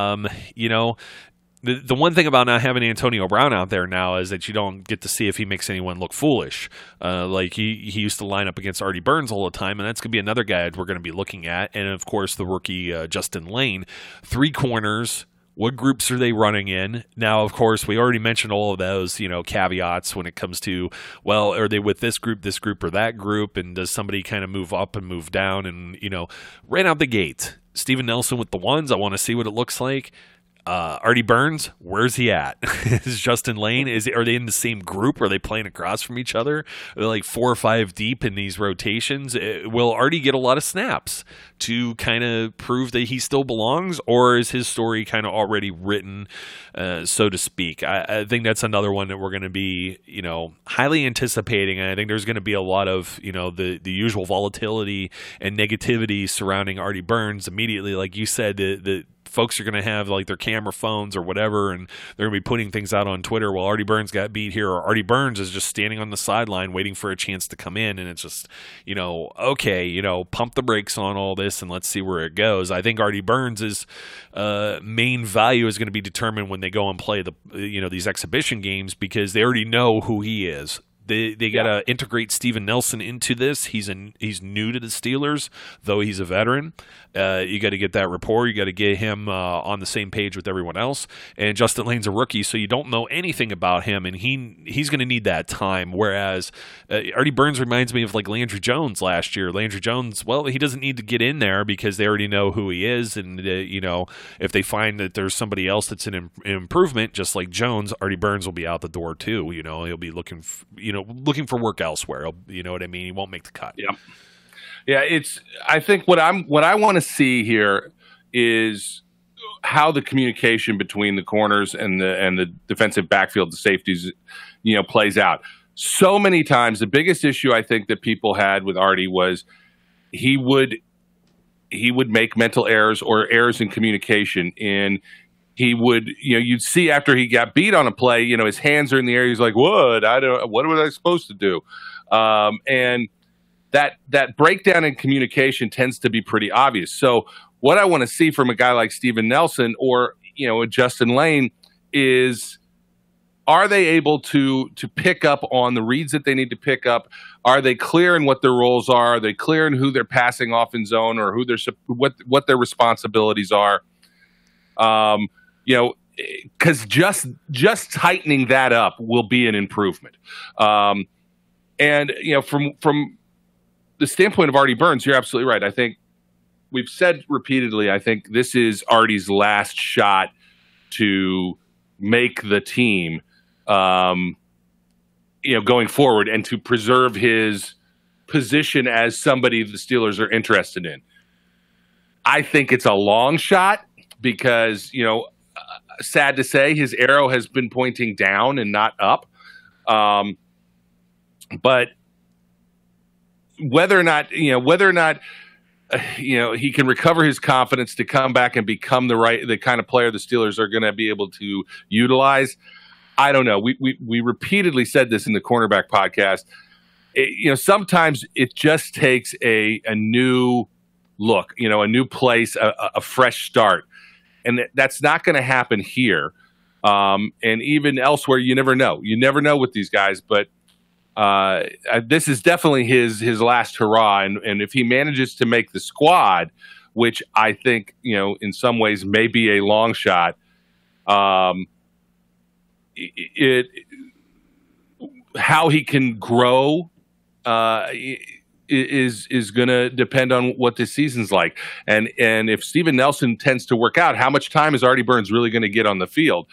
The one thing about not having Antonio Brown out there now is that you don't get to see if he makes anyone look foolish. Like he used to line up against Artie Burns all the time, and that's going to be another guy we're going to be looking at. And, of course, the rookie Justin Lane. 3 corners. What groups are they running in? Now, of course, we already mentioned all of those, caveats when it comes to, well, are they with this group, or that group? And does somebody kind of move up and move down? And, right out the gate, Steven Nelson with the ones. I want to see what it looks like. Artie Burns, where's he at? Is Justin Lane? Are they in the same group? Are they playing across from each other? Are they like 4 or 5 deep in these rotations? Will Artie get a lot of snaps to kind of prove that he still belongs, or is his story kind of already written, so to speak? I think that's another one that we're going to be, highly anticipating. And I think there's going to be a lot of, the usual volatility and negativity surrounding Artie Burns immediately. Like you said, the folks are going to have like their camera phones or whatever, and they're going to be putting things out on Twitter. Well, Artie Burns got beat here, or Artie Burns is just standing on the sideline waiting for a chance to come in. And it's just, okay, pump the brakes on all this and let's see where it goes. I think Artie Burns' main value is going to be determined when they go and play these exhibition games, because they already know who he is. They got to integrate Steven Nelson into this. He's new to the Steelers, though he's a veteran. You got to get that rapport. You got to get him on the same page with everyone else. And Justin Lane's a rookie, so you don't know anything about him, and he's going to need that time. Whereas Artie Burns reminds me of like Landry Jones last year. Landry Jones, well, he doesn't need to get in there because they already know who he is, and if they find that there's somebody else that's an improvement, just like Jones, Artie Burns will be out the door too. He'll be looking for work elsewhere. You know what I mean? He won't make the cut. Yeah. I think what I want to see here is how the communication between the corners and the defensive backfield, the safeties, plays out. So many times, the biggest issue I think that people had with Artie was he would make mental errors or errors in communication. And he would, you'd see after he got beat on a play, his hands are in the air. He's like, what was I supposed to do? And that breakdown in communication tends to be pretty obvious. So what I want to see from a guy like Steven Nelson or, a Justin Lane is, are they able to pick up on the reads that they need to pick up? Are they clear in what their roles are? Are they clear in who they're passing off in zone, or what their responsibilities are? Because just tightening that up will be an improvement. And from the standpoint of Artie Burns, you're absolutely right. I think we've said repeatedly, I think this is Artie's last shot to make the team, going forward and to preserve his position as somebody the Steelers are interested in. I think it's a long shot because, sad to say, his arrow has been pointing down and not up. But whether or not he can recover his confidence to come back and become the kind of player the Steelers are going to be able to utilize, I don't know. We repeatedly said this in the cornerback podcast. Sometimes it just takes a new look, a new place, a fresh start. And that's not going to happen here. And even elsewhere, you never know. You never know with these guys. But this is definitely his last hurrah. And if he manages to make the squad, which I think, in some ways may be a long shot, how he can grow is going to depend on what this season's like. And if Steven Nelson tends to work out, how much time is Artie Burns really going to get on the field?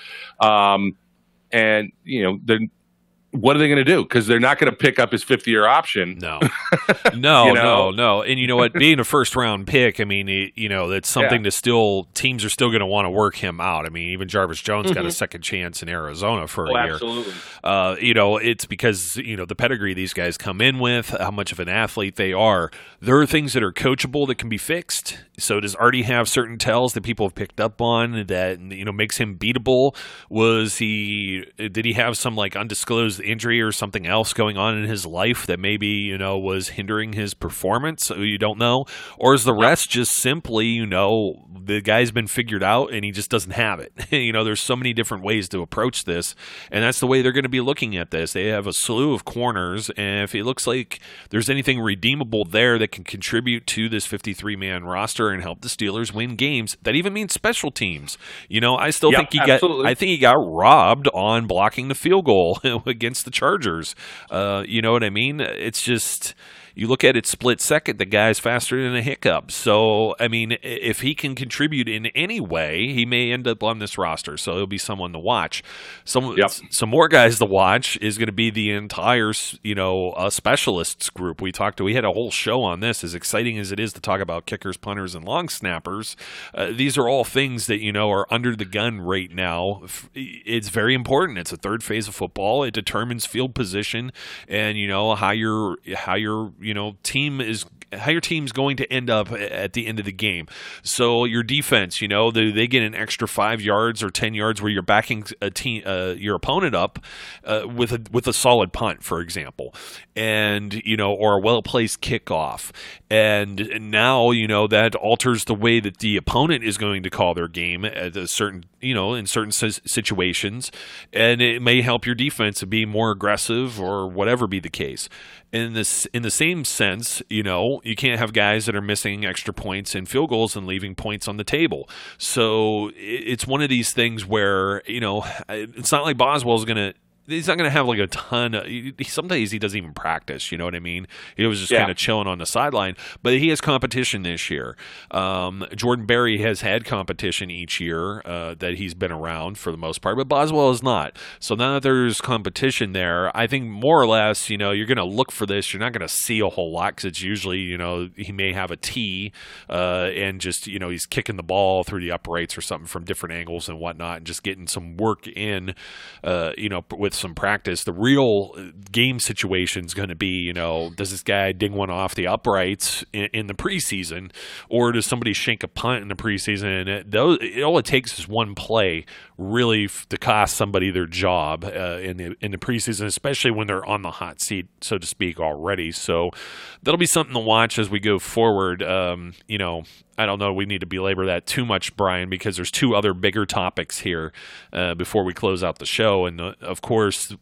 What are they going to do? Because they're not going to pick up his fifth-year option. No. And you know what? Being a first-round pick, I mean, that's something teams are still going to want to work him out. I mean, even Jarvis Jones got a second chance in Arizona for a year. Absolutely. It's because, the pedigree these guys come in with, how much of an athlete they are. There are things that are coachable that can be fixed. So does Artie have certain tells that people have picked up on that, makes him beatable? Did he have some, undisclosed injury or something else going on in his life that maybe, was hindering his performance? You don't know. Or is the rest just simply, the guy's been figured out and he just doesn't have it? There's so many different ways to approach this, and that's the way they're going to be looking at this. They have a slew of corners, and if it looks like there's anything redeemable there that can contribute to this 53-man roster and help the Steelers win games, that even means special teams. I still think he got robbed on blocking the field goal against the Chargers. You know what I mean? It's just, you look at it split second, the guy's faster than a hiccup. So, I mean, if he can contribute in any way, he may end up on this roster. So he'll be someone to watch. Some more guys to watch is going to be the entire, specialists group. We had a whole show on this. As exciting as it is to talk about kickers, punters, and long snappers, these are all things that, are under the gun right now. It's very important. It's a third phase of football. It determines field position and, how your team's going to end up at the end of the game. So your defense, they get an extra 5 yards or 10 yards where you're backing your opponent up with a solid punt, for example, and or a well-placed kickoff. And now that alters the way that the opponent is going to call their game at a certain in certain situations, and it may help your defense to be more aggressive or whatever be the case. In the same sense, you can't have guys that are missing extra points and field goals and leaving points on the table. So it's one of these things where, it's not like Boswell's going to he's not going to have like a ton of, some days he doesn't even practice, you know what I mean? He was just kind of chilling on the sideline, but he has competition this year. Jordan Berry has had competition each year that he's been around for the most part, but Boswell is not. So now that there's competition there, I think more or less, you're going to look for this. You're not going to see a whole lot because it's usually, he may have a tee and just, he's kicking the ball through the uprights or something from different angles and whatnot and just getting some work in, with some practice. The real game situation is going to be, does this guy ding one off the uprights in the preseason, or does somebody shank a punt in the preseason? And all it takes is one play really to cost somebody their job in the preseason, especially when they're on the hot seat, so to speak, already. So that'll be something to watch as we go forward. I don't know. We need to belabor that too much, Brian, because there's two other bigger topics here before we close out the show. And of course,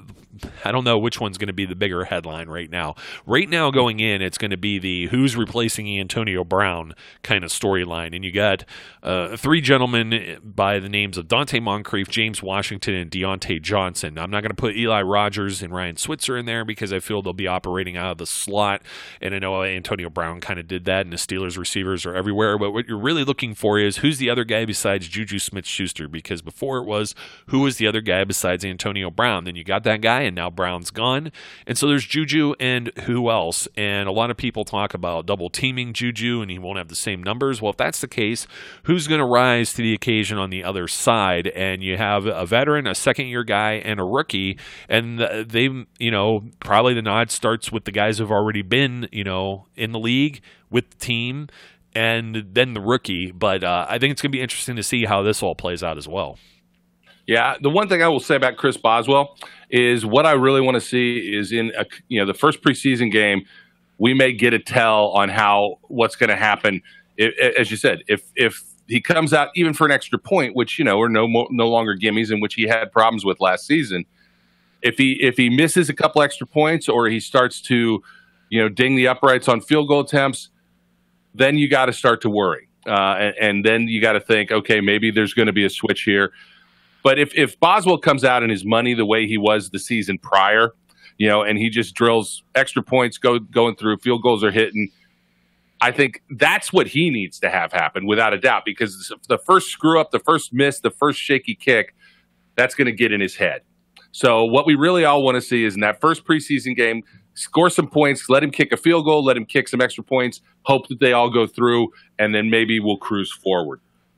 I don't know which one's going to be the bigger headline right now. Right now, going in, it's going to be the who's replacing Antonio Brown kind of storyline. And you got three gentlemen by the names of Dante Moncrief, James Washington, and Deontay Johnson. I'm not going to put Eli Rogers and Ryan Switzer in there because I feel they'll be operating out of the slot. And I know Antonio Brown kind of did that, and the Steelers receivers are everywhere, but what you're really looking for is who's the other guy besides Juju Smith-Schuster, because before it was who was the other guy besides Antonio Brown. Then you got that guy, and now Brown's gone, and so there's Juju and who else? And a lot of people talk about double teaming Juju, and he won't have the same numbers. Well, if that's the case, who's going to rise to the occasion on the other side? And you have a veteran, a second-year guy, and a rookie, and they, probably the nod starts with the guys who've already been, in the league with the team, and then the rookie. But I think it's going to be interesting to see how this all plays out as well. Yeah, the one thing I will say about Chris Boswell is what I really want to see is in the first preseason game, we may get a tell on what's going to happen. As you said, if he comes out even for an extra point, which are no longer gimmies, in which he had problems with last season. If he misses a couple extra points, or he starts to ding the uprights on field goal attempts, then you got to start to worry. And then you got to think, okay, maybe there's going to be a switch here. But if Boswell comes out and his money the way he was the season prior, and he just drills extra points going through, field goals are hitting, I think that's what he needs to have happen without a doubt, because the first screw up, the first miss, the first shaky kick, that's going to get in his head. So what we really all want to see is in that first preseason game, score some points, let him kick a field goal, let him kick some extra points, hope that they all go through, and then maybe we'll cruise forward.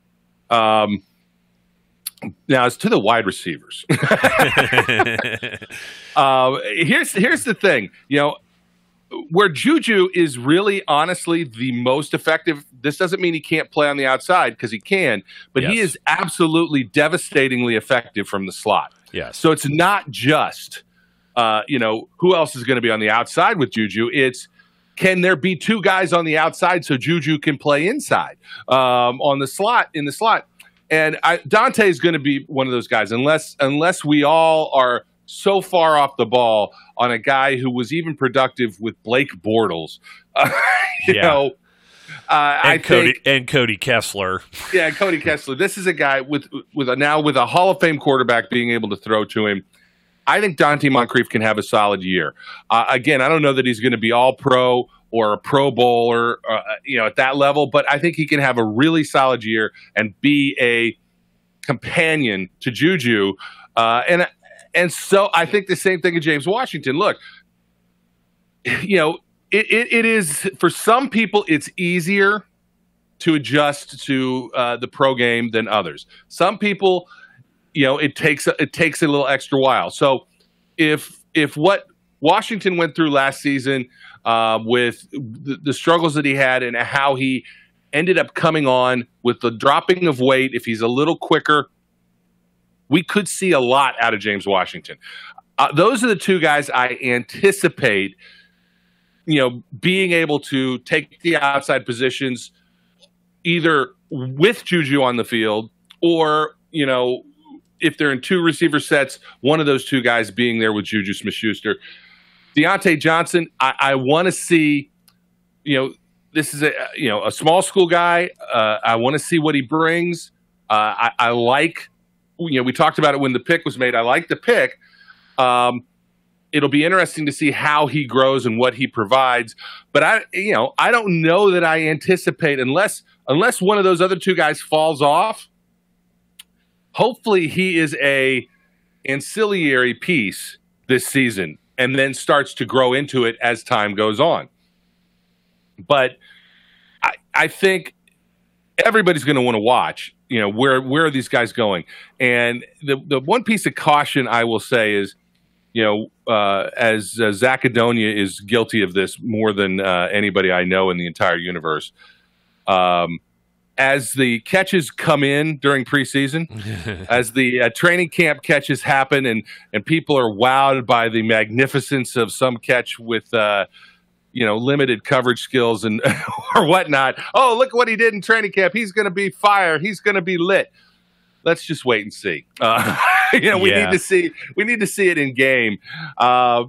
Now, as to the wide receivers, here's the thing. Where Juju is really, honestly, the most effective, this doesn't mean he can't play on the outside, because he can, but yes, he is absolutely devastatingly effective from the slot. Yes. So it's not just, who else is going to be on the outside with Juju? It's, can there be two guys on the outside so Juju can play inside in the slot? And Dante is going to be one of those guys, unless we all are so far off the ball on a guy who was even productive with Blake Bortles. Cody Kessler. Yeah, Cody Kessler. This is a guy with a Hall of Fame quarterback being able to throw to him. I think Dante Moncrief can have a solid year. Again, I don't know that he's going to be all pro or a Pro Bowler, at that level, but I think he can have a really solid year and be a companion to Juju. And so I think the same thing of James Washington. Look, it is, for some people, it's easier to adjust to the pro game than others. Some people, it takes a little extra while. So if what Washington went through last season with the struggles that he had and how he ended up coming on with the dropping of weight, if he's a little quicker, we could see a lot out of James Washington. Those are the two guys I anticipate, being able to take the outside positions either with Juju on the field or, if they're in two receiver sets, one of those two guys being there with Juju Smith-Schuster. Deontay Johnson, I want to see, this is a small school guy. I want to see what he brings. I like, we talked about it when the pick was made. I like the pick. It'll be interesting to see how he grows and what he provides. But I don't know that I anticipate, unless one of those other two guys falls off. Hopefully he is a ancillary piece this season and then starts to grow into it as time goes on. But I think everybody's going to want to watch, where are these guys going? And the one piece of caution I will say is, as Zach Adonia is guilty of this more than anybody I know in the entire universe. as the catches come in during preseason, as the training camp catches happen, and people are wowed by the magnificence of some catch with limited coverage skills and or whatnot. Oh, look what he did in training camp. He's going to be fire. He's going to be lit. Let's just wait and see. We need to see it in game. I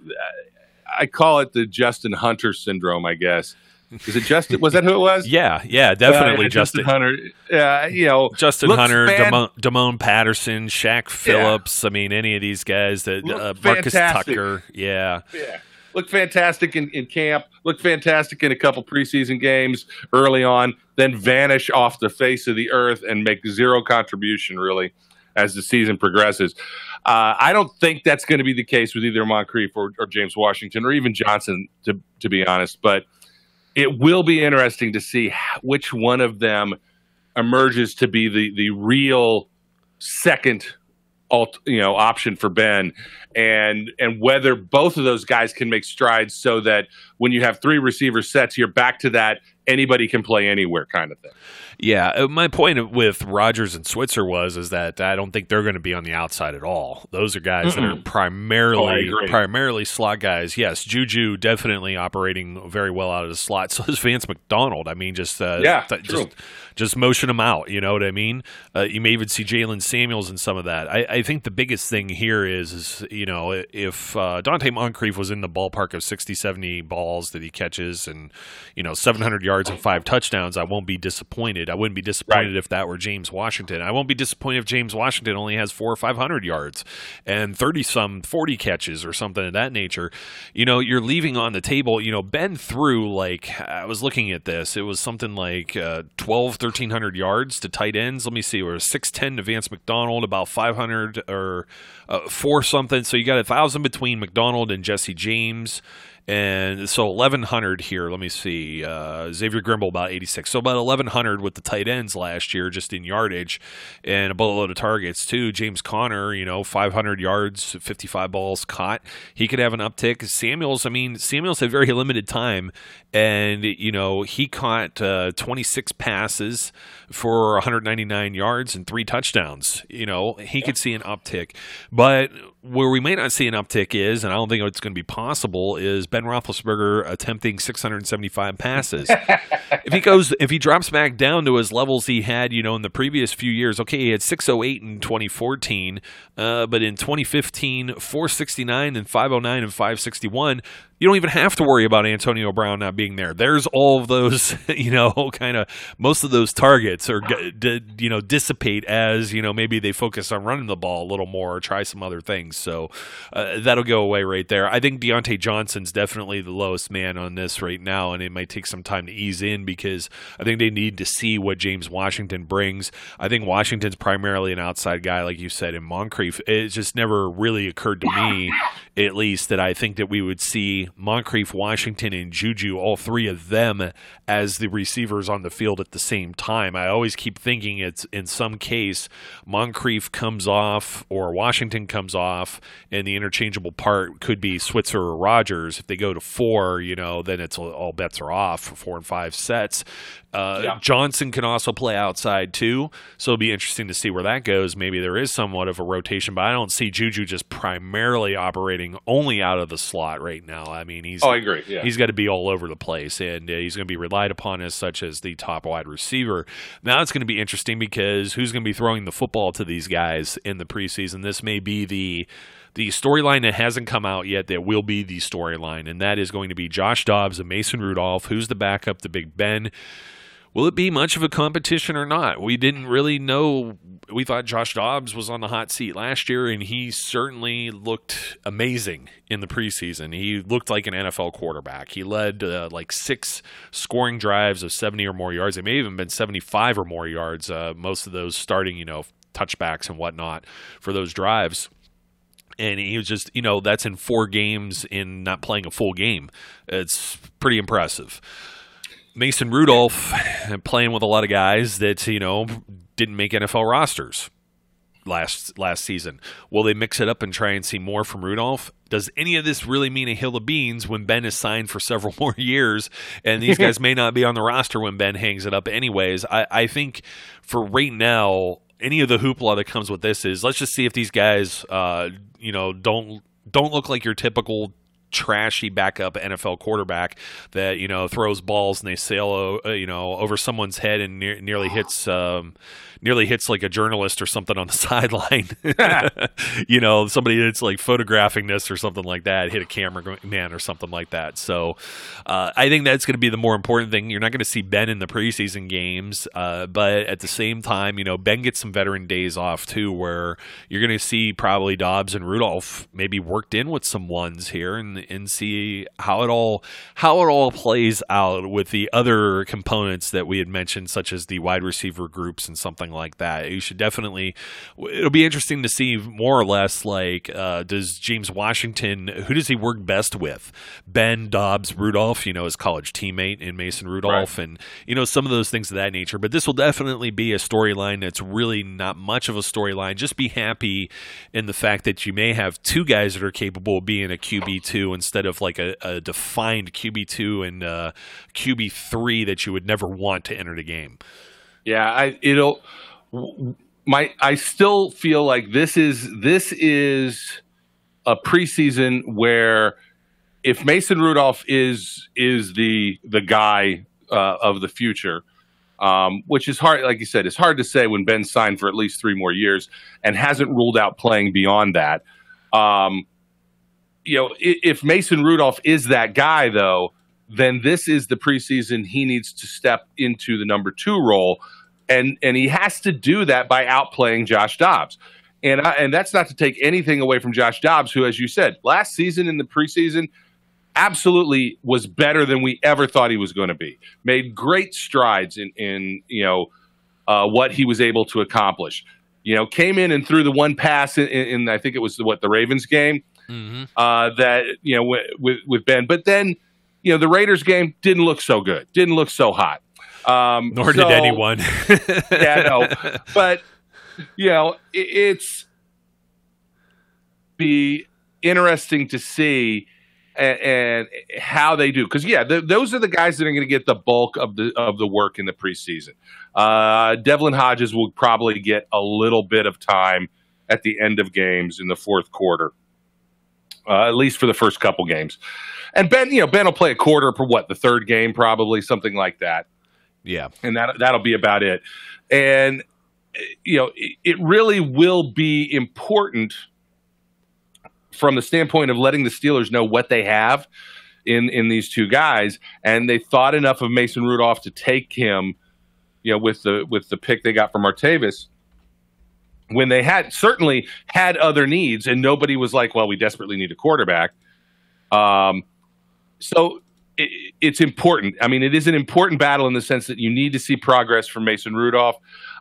call it the Justin Hunter syndrome, I guess. Is it Justin? Was that who it was? Yeah, definitely Justin Hunter. Justin Hunter, Damone Patterson, Shaq Phillips. I mean, any of these guys that Marcus Tucker. Yeah. Looked fantastic in camp. Looked fantastic in a couple preseason games early on. Then vanish off the face of the earth and make zero contribution really as the season progresses. I don't think that's going to be the case with either Moncrief or James Washington or even Johnson, to be honest. But it will be interesting to see which one of them emerges to be the real second option for Ben, and whether both of those guys can make strides so that when you have three receiver sets, you're back to that anybody can play anywhere kind of thing. Yeah, my point with Rodgers and Switzer is that I don't think they're going to be on the outside at all. Those are guys that are primarily slot guys. Yes, Juju definitely operating very well out of the slot. So is Vance McDonald. I mean, just motion them out. You know what I mean? You may even see Jalen Samuels in some of that. I think the biggest thing here is if Dante Moncrief was in the ballpark of 60, 70 balls that he catches and 700 yards and 5 touchdowns, I won't be disappointed. I wouldn't be disappointed if that were James Washington. I won't be disappointed if James Washington only has 400 or 500 yards and 40 catches or something of that nature. You're leaving on the table. Ben threw, I was looking at this. It was something like 1,300 yards to tight ends. Let me see. It was 610 to Vance McDonald, about 500 or 4 something. So you got 1,000 between McDonald and Jesse James. And so 1,100 here. Let me see. Xavier Grimble about 86. So about 1,100 with the tight ends last year, just in yardage, and a boatload of targets too. James Conner, 500 yards, 55 balls caught. He could have an uptick. Samuels had very limited time, and he caught 26 passes for 199 yards and 3 touchdowns. He could see an uptick, but where we may not see an uptick is, and I don't think it's going to be possible, is Ben Roethlisberger attempting 675 passes. If he drops back down to his levels he had, in the previous few years, okay, he had 608 in 2014, but in 2015, 469 and 509 and 561. You don't even have to worry about Antonio Brown not being there. There's all of those, kind of most of those targets are, dissipate as, maybe they focus on running the ball a little more or try some other things. So that'll go away right there. I think Deontay Johnson's definitely the lowest man on this right now, and it might take some time to ease in because I think they need to see what James Washington brings. I think Washington's primarily an outside guy, like you said, in Moncrief. It just never really occurred to me, at least, that I think that we would see Moncrief, Washington, and Juju, all three of them as the receivers on the field at the same time. I always keep thinking it's in some case Moncrief comes off or Washington comes off, and the interchangeable part could be Switzer or Rodgers. If they go to 4, then it's all bets are off for 4 and 5 sets. Johnson can also play outside too, so it'll be interesting to see where that goes. Maybe there is somewhat of a rotation, but I don't see Juju just primarily operating only out of the slot right now. I mean, I agree. Yeah. He's got to be all over the place, and he's going to be relied upon as such as the top wide receiver. Now it's going to be interesting because who's going to be throwing the football to these guys in the preseason? This may be the storyline that hasn't come out yet that will be the storyline, and that is going to be Josh Dobbs and Mason Rudolph. Who's the backup to Big Ben? Will it be much of a competition or not? We didn't really know. We thought Josh Dobbs was on the hot seat last year, and he certainly looked amazing in the preseason. He looked like an NFL quarterback. He led 6 scoring drives of 70 or more yards. It may have even been 75 or more yards, most of those starting, touchbacks and whatnot for those drives. And he was just, that's in 4 games in not playing a full game. It's pretty impressive. Mason Rudolph playing with a lot of guys that, didn't make NFL rosters. last season. Will they mix it up and try and see more from Rudolph? Does any of this really mean a hill of beans when Ben is signed for several more years and these guys may not be on the roster when Ben hangs it up anyways? I think for right now, any of the hoopla that comes with this is let's just see if these guys don't look like your typical trashy backup NFL quarterback that throws balls and they sail over someone's head and nearly hits like a journalist or something on the sideline. Somebody that's like photographing this or something like that, hit a cameraman or something like that. So I think that's going to be the more important thing. You're not going to see Ben in the preseason games, but at the same time, Ben gets some veteran days off too, where you're going to see probably Dobbs and Rudolph maybe worked in with some ones here and see how it all plays out with the other components that we had mentioned, such as the wide receiver groups and something like that. You should definitely. It'll be interesting to see more or less like does James Washington, who does he work best with? Ben, Dobbs, Rudolph, his college teammate in Mason Rudolph, right. And some of those things of that nature. But this will definitely be a storyline that's really not much of a storyline. Just be happy in the fact that you may have two guys that are capable of being a QB2 instead of like a defined QB2 and QB3 that you would never want to enter the game. Yeah, I still feel like this is a preseason where if Mason Rudolph is the guy of the future, which is hard, like you said, it's hard to say when Ben's signed for at least 3 more years and hasn't ruled out playing beyond that. If Mason Rudolph is that guy, though, then this is the preseason he needs to step into the number 2 role, and he has to do that by outplaying Josh Dobbs. And that's not to take anything away from Josh Dobbs, who, as you said, last season in the preseason absolutely was better than we ever thought he was going to be. Made great strides in what he was able to accomplish. Came in and threw the one pass in I think it was the Ravens game. Mm-hmm. With Ben, but then the Raiders game didn't look so good, didn't look so hot. Nor did anyone. Yeah, no, but it's be interesting to see and how they do, because those are the guys that are going to get the bulk of the work in the preseason. Devlin Hodges will probably get a little bit of time at the end of games in the fourth quarter. At least for the first couple games. And Ben will play a quarter for the third game, probably something like that. Yeah. And that'll be about it. And, it really will be important from the standpoint of letting the Steelers know what they have in these two guys. And they thought enough of Mason Rudolph to take him, with the pick they got from Martavis, when they certainly had other needs and nobody was like, well, we desperately need a quarterback. So it's important. I mean, it is an important battle in the sense that you need to see progress from Mason Rudolph.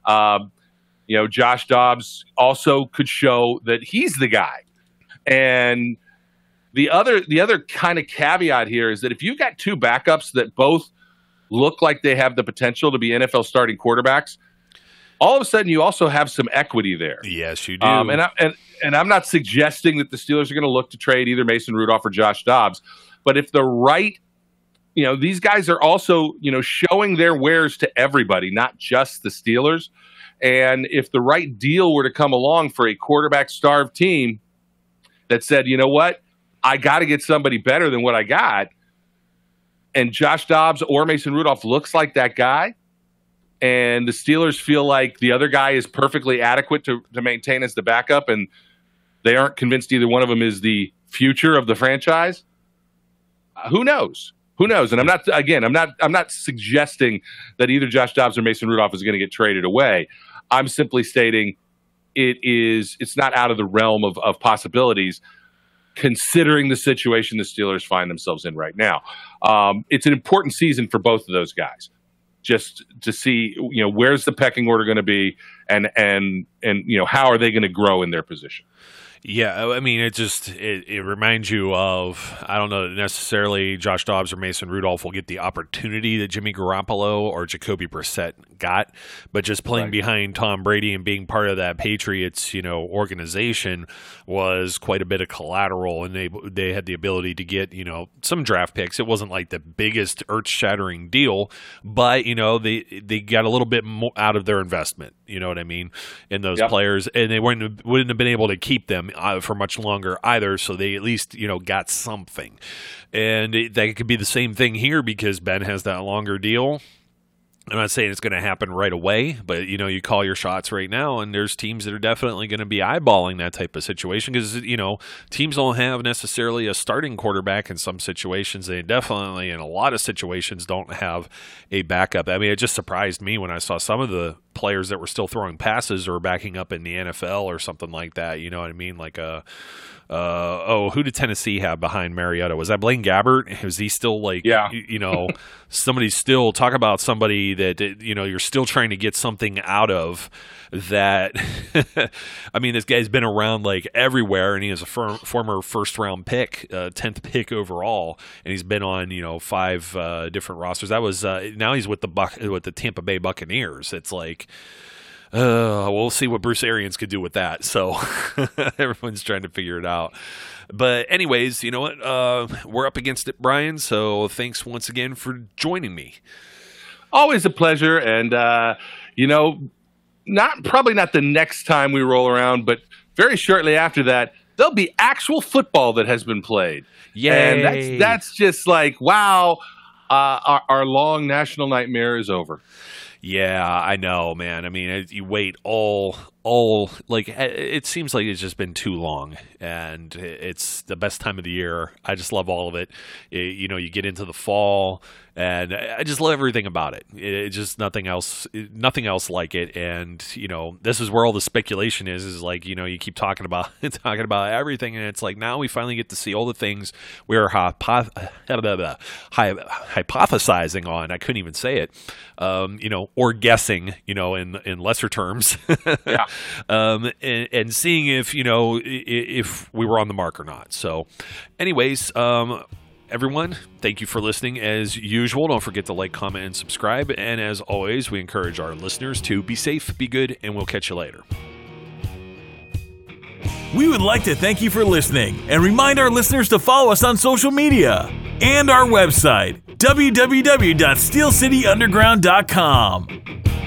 Josh Dobbs also could show that he's the guy. And the other kind of caveat here is that if you've got 2 backups that both look like they have the potential to be NFL starting quarterbacks, all of a sudden you also have some equity there. Yes, you do. And I'm not suggesting that the Steelers are going to look to trade either Mason Rudolph or Josh Dobbs, but if the right, these guys are also, showing their wares to everybody, not just the Steelers. And if the right deal were to come along for a quarterback-starved team that said, you know what, I got to get somebody better than what I got, and Josh Dobbs or Mason Rudolph looks like that guy, and the Steelers feel like the other guy is perfectly adequate to maintain as the backup, and they aren't convinced either one of them is the future of the franchise, who knows? Who knows? And I'm not suggesting that either Josh Dobbs or Mason Rudolph is going to get traded away. I'm simply stating it's not out of the realm of possibilities, considering the situation the Steelers find themselves in right now. It's an important season for both of those guys, just to see, where's the pecking order going to be, and how are they going to grow in their position. Yeah, I mean, it reminds you of, I don't know necessarily Josh Dobbs or Mason Rudolph will get the opportunity that Jimmy Garoppolo or Jacoby Brissett got, but just playing behind Tom Brady and being part of that Patriots, organization was quite a bit of collateral, and they had the ability to get, some draft picks. It wasn't like the biggest earth-shattering deal, but, they got a little bit more out of their investment, you know what I mean, in those players, and they wouldn't have been able to keep them for much longer either, so they at least got something. And that could be the same thing here because Ben has that longer deal. I'm not saying it's going to happen right away, but you call your shots right now, and there's teams that are definitely going to be eyeballing that type of situation because teams don't have necessarily a starting quarterback in some situations. They definitely, in a lot of situations, don't have a backup. I mean, it just surprised me when I saw some of the players that were still throwing passes or backing up in the NFL or something like that. You know what I mean? Like who did Tennessee have behind Mariota? Was that Blaine Gabbert? Was he still somebody still talk about somebody that, you're still trying to get something out of that. I mean, this guy's been around like everywhere, and he is a former first round pick, 10th pick overall, and he's been on, 5 different rosters. That was, now he's with the Tampa Bay Buccaneers. It's like, we'll see what Bruce Arians could do with that. So everyone's trying to figure it out. But anyways, you know what? We're up against it, Brian. So thanks once again for joining me. Always a pleasure. And, probably not the next time we roll around, but very shortly after that, there'll be actual football that has been played. Yay. And that's just like, wow, our long national nightmare is over. Yeah, I know, man. I mean, you wait all like it seems like it's just been too long, and it's the best time of the year. I just love all of it. You get into the fall, and I just love everything about it. It's just nothing else like it. And this is where all the speculation is like you keep talking about everything, and it's like now we finally get to see all the things we were hypothesizing on. I couldn't even say it, or guessing, in lesser terms. Yeah. And seeing if we were on the mark or not. So, anyways, everyone, thank you for listening as usual. Don't forget to like, comment, and subscribe. And as always, we encourage our listeners to be safe, be good, and we'll catch you later. We would like to thank you for listening and remind our listeners to follow us on social media and our website, www.steelcityunderground.com.